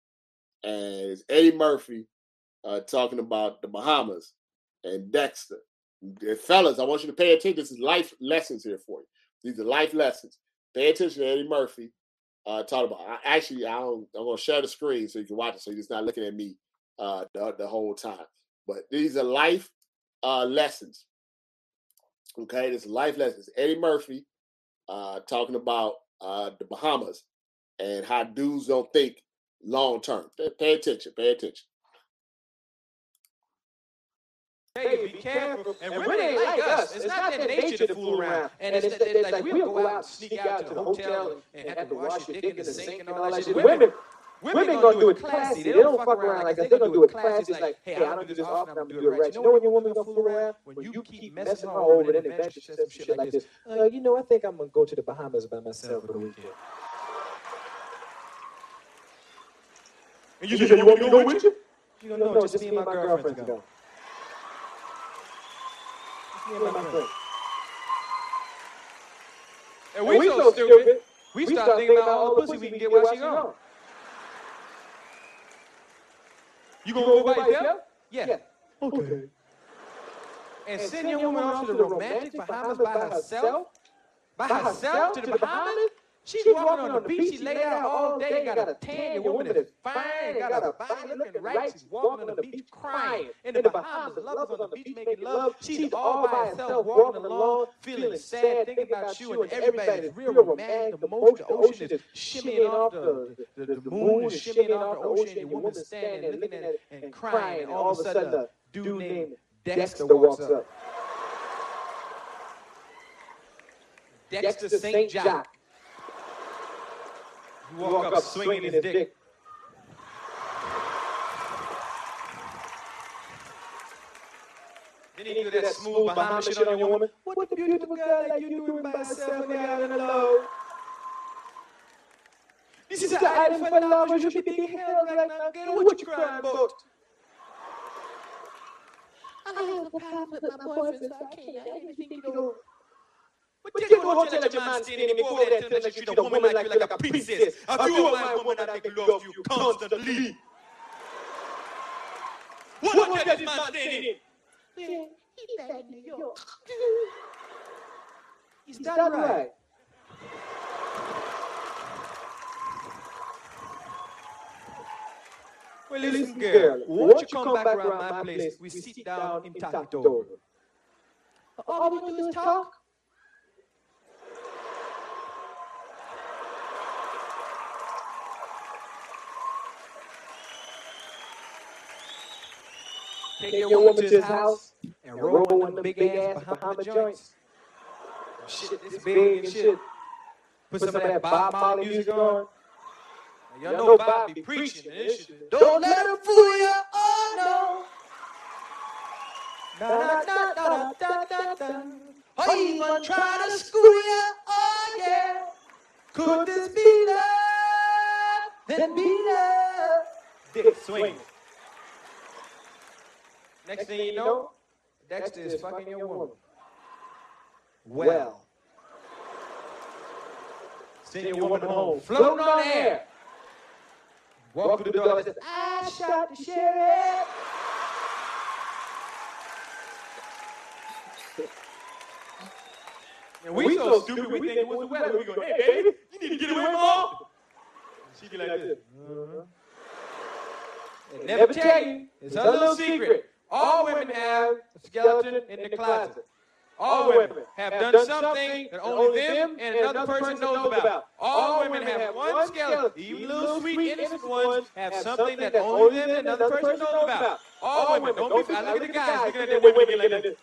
[SPEAKER 2] And it's Eddie Murphy uh, talking about the Bahamas and Dexter. And fellas, I want you to pay attention. This is life lessons here for you. These are life lessons. Pay attention to Eddie Murphy uh, talking about. I, actually, I don't, I'm going to share the screen so you can watch it so you're just not looking at me uh, the, the whole time. But these are life uh, lessons. Okay, this is life lessons. Eddie Murphy uh, talking about uh, the Bahamas and how dudes don't think long term. Pay, pay attention. Pay attention.
[SPEAKER 5] Hey, be careful. And women ain't like us. It's not their nature to fool around. And it's, it's, it's like we'll go out and sneak out to the hotel and, and have to wash your dick in the sink and all that shit. Women, women gonna do it classy. They don't fuck around like us. They gonna do it classy. It's like, hey, I don't do this often. I'm gonna do it right. You know when your woman gonna fool around? When you keep messing her over, then eventually she says some shit like this. Uh, you know, I think I'm gonna go to the Bahamas by myself for the weekend. And you said you want me to go with you? You don't know, just me and my girlfriends go. Me and my friend. And we, we so stupid, we start thinking about all the pussy we can get while she gone. You gonna go by yourself? Yeah. Okay. And send your woman off to the romantic Bahamas by herself? By herself to the Bahamas? She's walking on the beach, she laid out all day, got a tan, your woman is fine, got a body looking right, she's walking on the beach crying. In the Bahamas, the lovers on the beach making love, she's all by herself walking along, feeling sad, thinking about you, and everybody's real romantic. The motion, the ocean is shimmying off the, the, the moon is shimmying off the ocean, your woman's standing there looking at it and crying, and all of a sudden a dude named Dexter walks up. Dexter Saint Jock. You walk, walk up swinging his dick. dick. Then he do that smooth Bahama shit on your woman. What the beautiful girl like you doing by herself when out on the low? This is the item for love, you should be being held like now. Get what you crying about? I have a problem with my boyfriend, so I can't. I didn't think it over. But you go hotel at your man standing and go over there and tell that you treat a woman like you like a princess. If you are my woman, I make love you constantly. What hotel is this man staying in? He's back in New York. Is that right? Well, listen, girl, won't you come back around my place? We sit down and talk it over. All we do is talk. Take your woman to his house and roll one of them big ass Bahama joints. Shit, this big and shit. Put some of that Bob Marley music on. Y'all know Bob be preaching and this shit. Don't let him fool you, oh no. Da da da da da da. Or even try to school you, oh yeah. Could this be love? Then be love. Dick swing. Next thing you know, Dexter is fucking your woman. Well. Send your woman home, floating on air. Walk through the door and say, I shot the sheriff. And we, we so stupid, we think it was the weather. We go, hey, baby, you need to get away more. She be like this. Uh-huh. And never tell you, it's a little secret. All women have a skeleton in the closet. All women have done something that only them and another person knows about. All women have one skeleton, even little sweet innocent ones have something that only them and another person knows about. All women, don't be, I look at the guys looking at their women like this.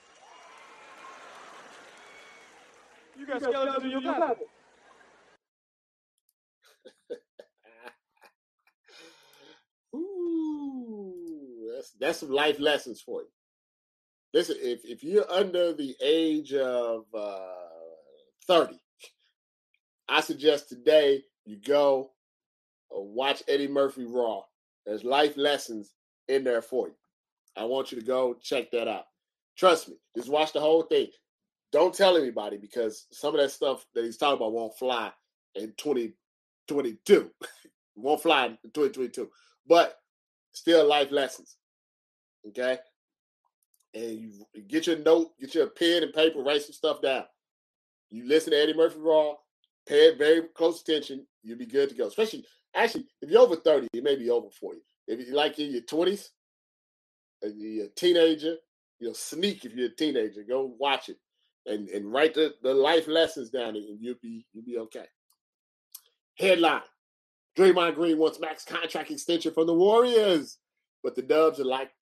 [SPEAKER 5] You got skeletons in your closet.
[SPEAKER 2] Ooh, that's, that's some life lessons for you. Listen, if, if you're under the age of uh, thirty, I suggest today you go uh, watch Eddie Murphy Raw. There's life lessons in there for you. I want you to go check that out. Trust me, just watch the whole thing. Don't tell anybody because some of that stuff that he's talking about won't fly in twenty twenty-two. Won't fly in twenty twenty-two. But still life lessons. Okay? And you get your note, get your pen and paper, write some stuff down. You listen to Eddie Murphy Raw, pay it very close attention, you'll be good to go. Especially, actually, if you're over thirty, it may be over for you. If you're like in your twenties, and you're a teenager, you know, sneak if you're a teenager, go watch it and, and write the, the life lessons down and you'll be you'll be okay. Headline: Draymond Green wants max contract extension from the Warriors, but the Dubs are like,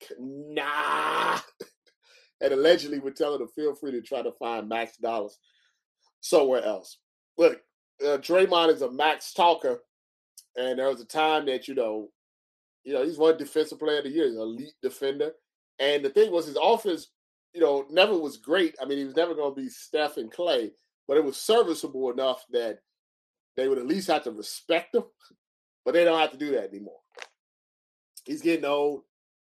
[SPEAKER 2] nah. And allegedly we're telling him, feel free to try to find max dollars somewhere else. Look, uh, Draymond is a max talker, and there was a time that, you know, you know, he's one defensive player of the year, he's an elite defender. And the thing was, his offense, you know, never was great. I mean, he was never going to be Steph and Clay, but it was serviceable enough that they would at least have to respect him, but they don't have to do that anymore. He's getting old.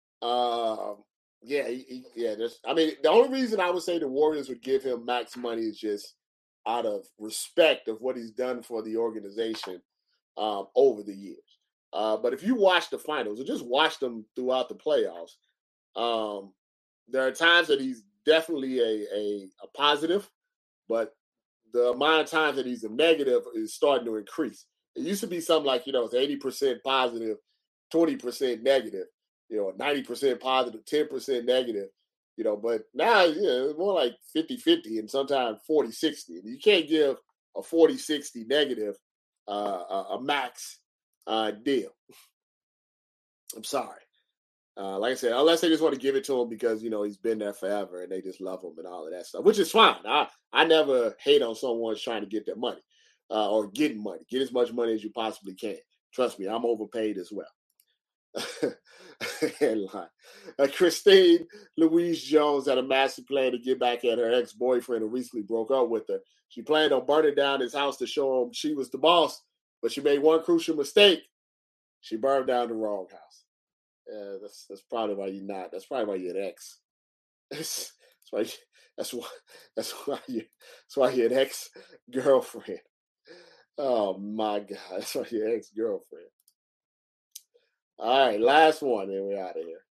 [SPEAKER 2] Um, Yeah, he, he, yeah. There's, I mean, the only reason I would say the Warriors would give him max money is just out of respect of what he's done for the organization um, over the years. Uh, but if you watch the finals or just watch them throughout the playoffs, um, there are times that he's definitely a, a, a positive, but the amount of times that he's a negative is starting to increase. It used to be something like, you know, it's eighty percent positive, twenty percent negative. You know, ninety percent positive, ten percent negative, you know, but now, you know, it's more like fifty-fifty and sometimes forty sixty. You can't give a forty sixty negative uh, a, a max uh, deal. I'm sorry. Uh, like I said, unless they just want to give it to him because, you know, he's been there forever and they just love him and all of that stuff, which is fine. I, I never hate on someone trying to get their money uh, or getting money. Get as much money as you possibly can. Trust me, I'm overpaid as well. Headline. Uh, Christine Louise Jones had a massive plan to get back at her ex-boyfriend who recently broke up with her. She planned on burning down his house to show him she was the boss, but she made one crucial mistake. She burned down the wrong house. Uh, that's that's probably why you're not. That's probably why you're an ex. That's, that's why. You, that's why. That's why you. That's why you're an ex-girlfriend. Oh my God! That's why you're an ex-girlfriend. All right, last one, and we're out of here.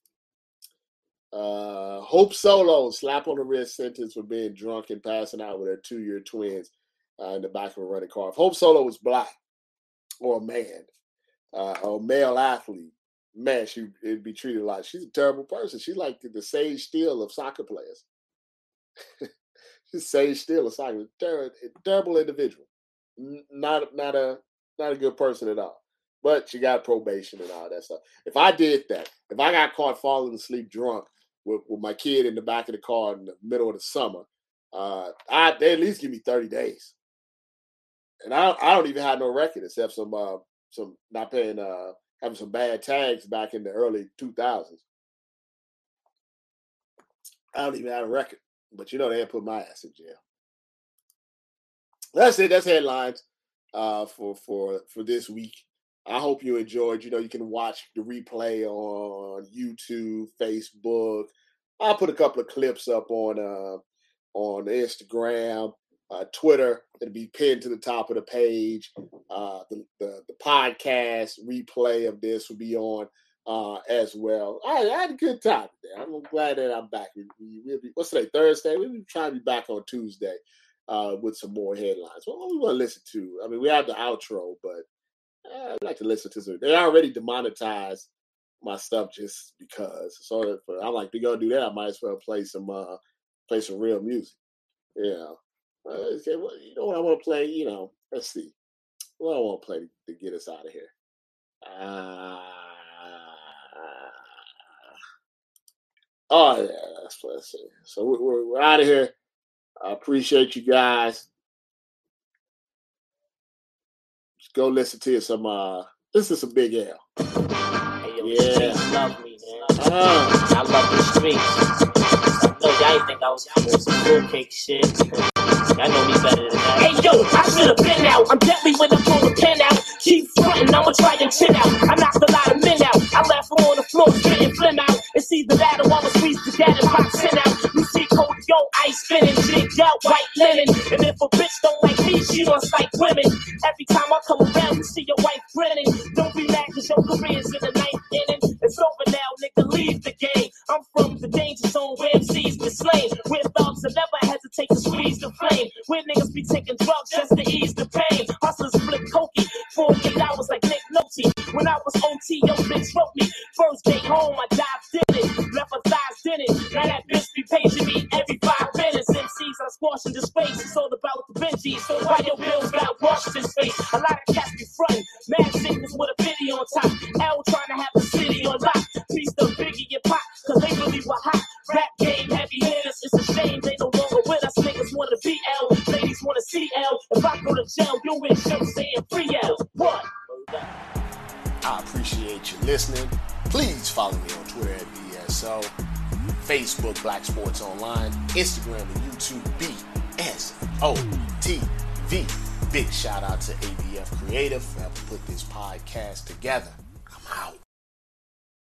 [SPEAKER 2] Uh, Hope Solo, slap on the wrist sentence for being drunk and passing out with her two-year twins uh, in the back of a running car. If Hope Solo was black or a man uh, or a male athlete, man, she would be treated like she's a terrible person. She's like the, the Sage Steele of soccer players. She's Sage Steele of soccer. Terrible, terrible individual. Not not a not a good person at all. But she got probation and all that stuff. If I did that, if I got caught falling asleep drunk with, with my kid in the back of the car in the middle of the summer, uh, I they at least give me thirty days. And I I don't even have no record except some uh, some not paying uh, having some bad tags back in the early two thousands. I don't even have a record, but you know they didn't put my ass in jail. That's it. That's headlines uh, for for for this week. I hope you enjoyed. You know, you can watch the replay on YouTube, Facebook. I'll put a couple of clips up on uh, on Instagram, uh, Twitter. It'll be pinned to the top of the page. Uh, the, the the podcast replay of this will be on uh, as well. I, I had a good time today. I'm glad that I'm back. We, we, we'll be, what's today? Thursday. We'll be trying to be back on Tuesday uh, with some more headlines. Well, what we want to listen to? I mean, we have the outro, but I'd like to listen to some. They already demonetized my stuff just because. So I'm like, they're gonna do that. I might as well play some, uh, play some real music. Yeah. Uh, okay, well, you know what I want to play? You know, let's see. What I want to play to, to get us out of here. Uh, oh yeah, let's play. Let's see. So we're, we're out of here. I appreciate you guys. Go listen to some, uh, this is some Big L.
[SPEAKER 4] Hey, yo,
[SPEAKER 2] Yeah.
[SPEAKER 4] the streets love me, man.
[SPEAKER 2] Uh,
[SPEAKER 4] I love the streets. I know y'all ain't think I was doing some fruitcake shit. Y'all know me better than that. Hey, yo, I should have been out. I'm deadly when I pull the pen out. Keep frontin', I'ma try and chin out. I knocked a lot of men out. I left them on the floor, spitting phlegm out. It's either that or I'ma squeeze the dad and pop sin out. You see Cody, yo, ice spinning, jigged out, white linen. And if a bitch don't like me, she must like women. Every time I come around, you see your wife grinning. Don't be mad cause your career's in the ninth inning. It's over now, nigga, leave the game. I'm from the danger zone where M Cs been slain. Where thugs will never hesitate to squeeze the flame. Where niggas be taking drugs just to ease the pain. Hustlers flip cokey, forty-eight hours like Nick Nolte. When I was O T, yo bitch wrote me. First day home, I dived in it. Left her thighs in it. Now that bitch be paging me every five minutes. M Cs are squashing this face. It's all about the Benjis. So why your bills got washed his face? A lot of cats be frontin'. Mad sickness with a video on top. L trying to have the city on lock. Piece of Biggie and Pop, cause they really were hot. Rap game, heavy hitters. It's a shame they no longer with us. Niggas wanna be L. Ladies wanna see L. If I go to jail, you win show saying free L. What?
[SPEAKER 2] I appreciate you listening. Please follow me on Twitter at B S O, Facebook Black Sports Online, Instagram and YouTube B S O T V. Big shout out to A B F Creative for helping put this podcast together.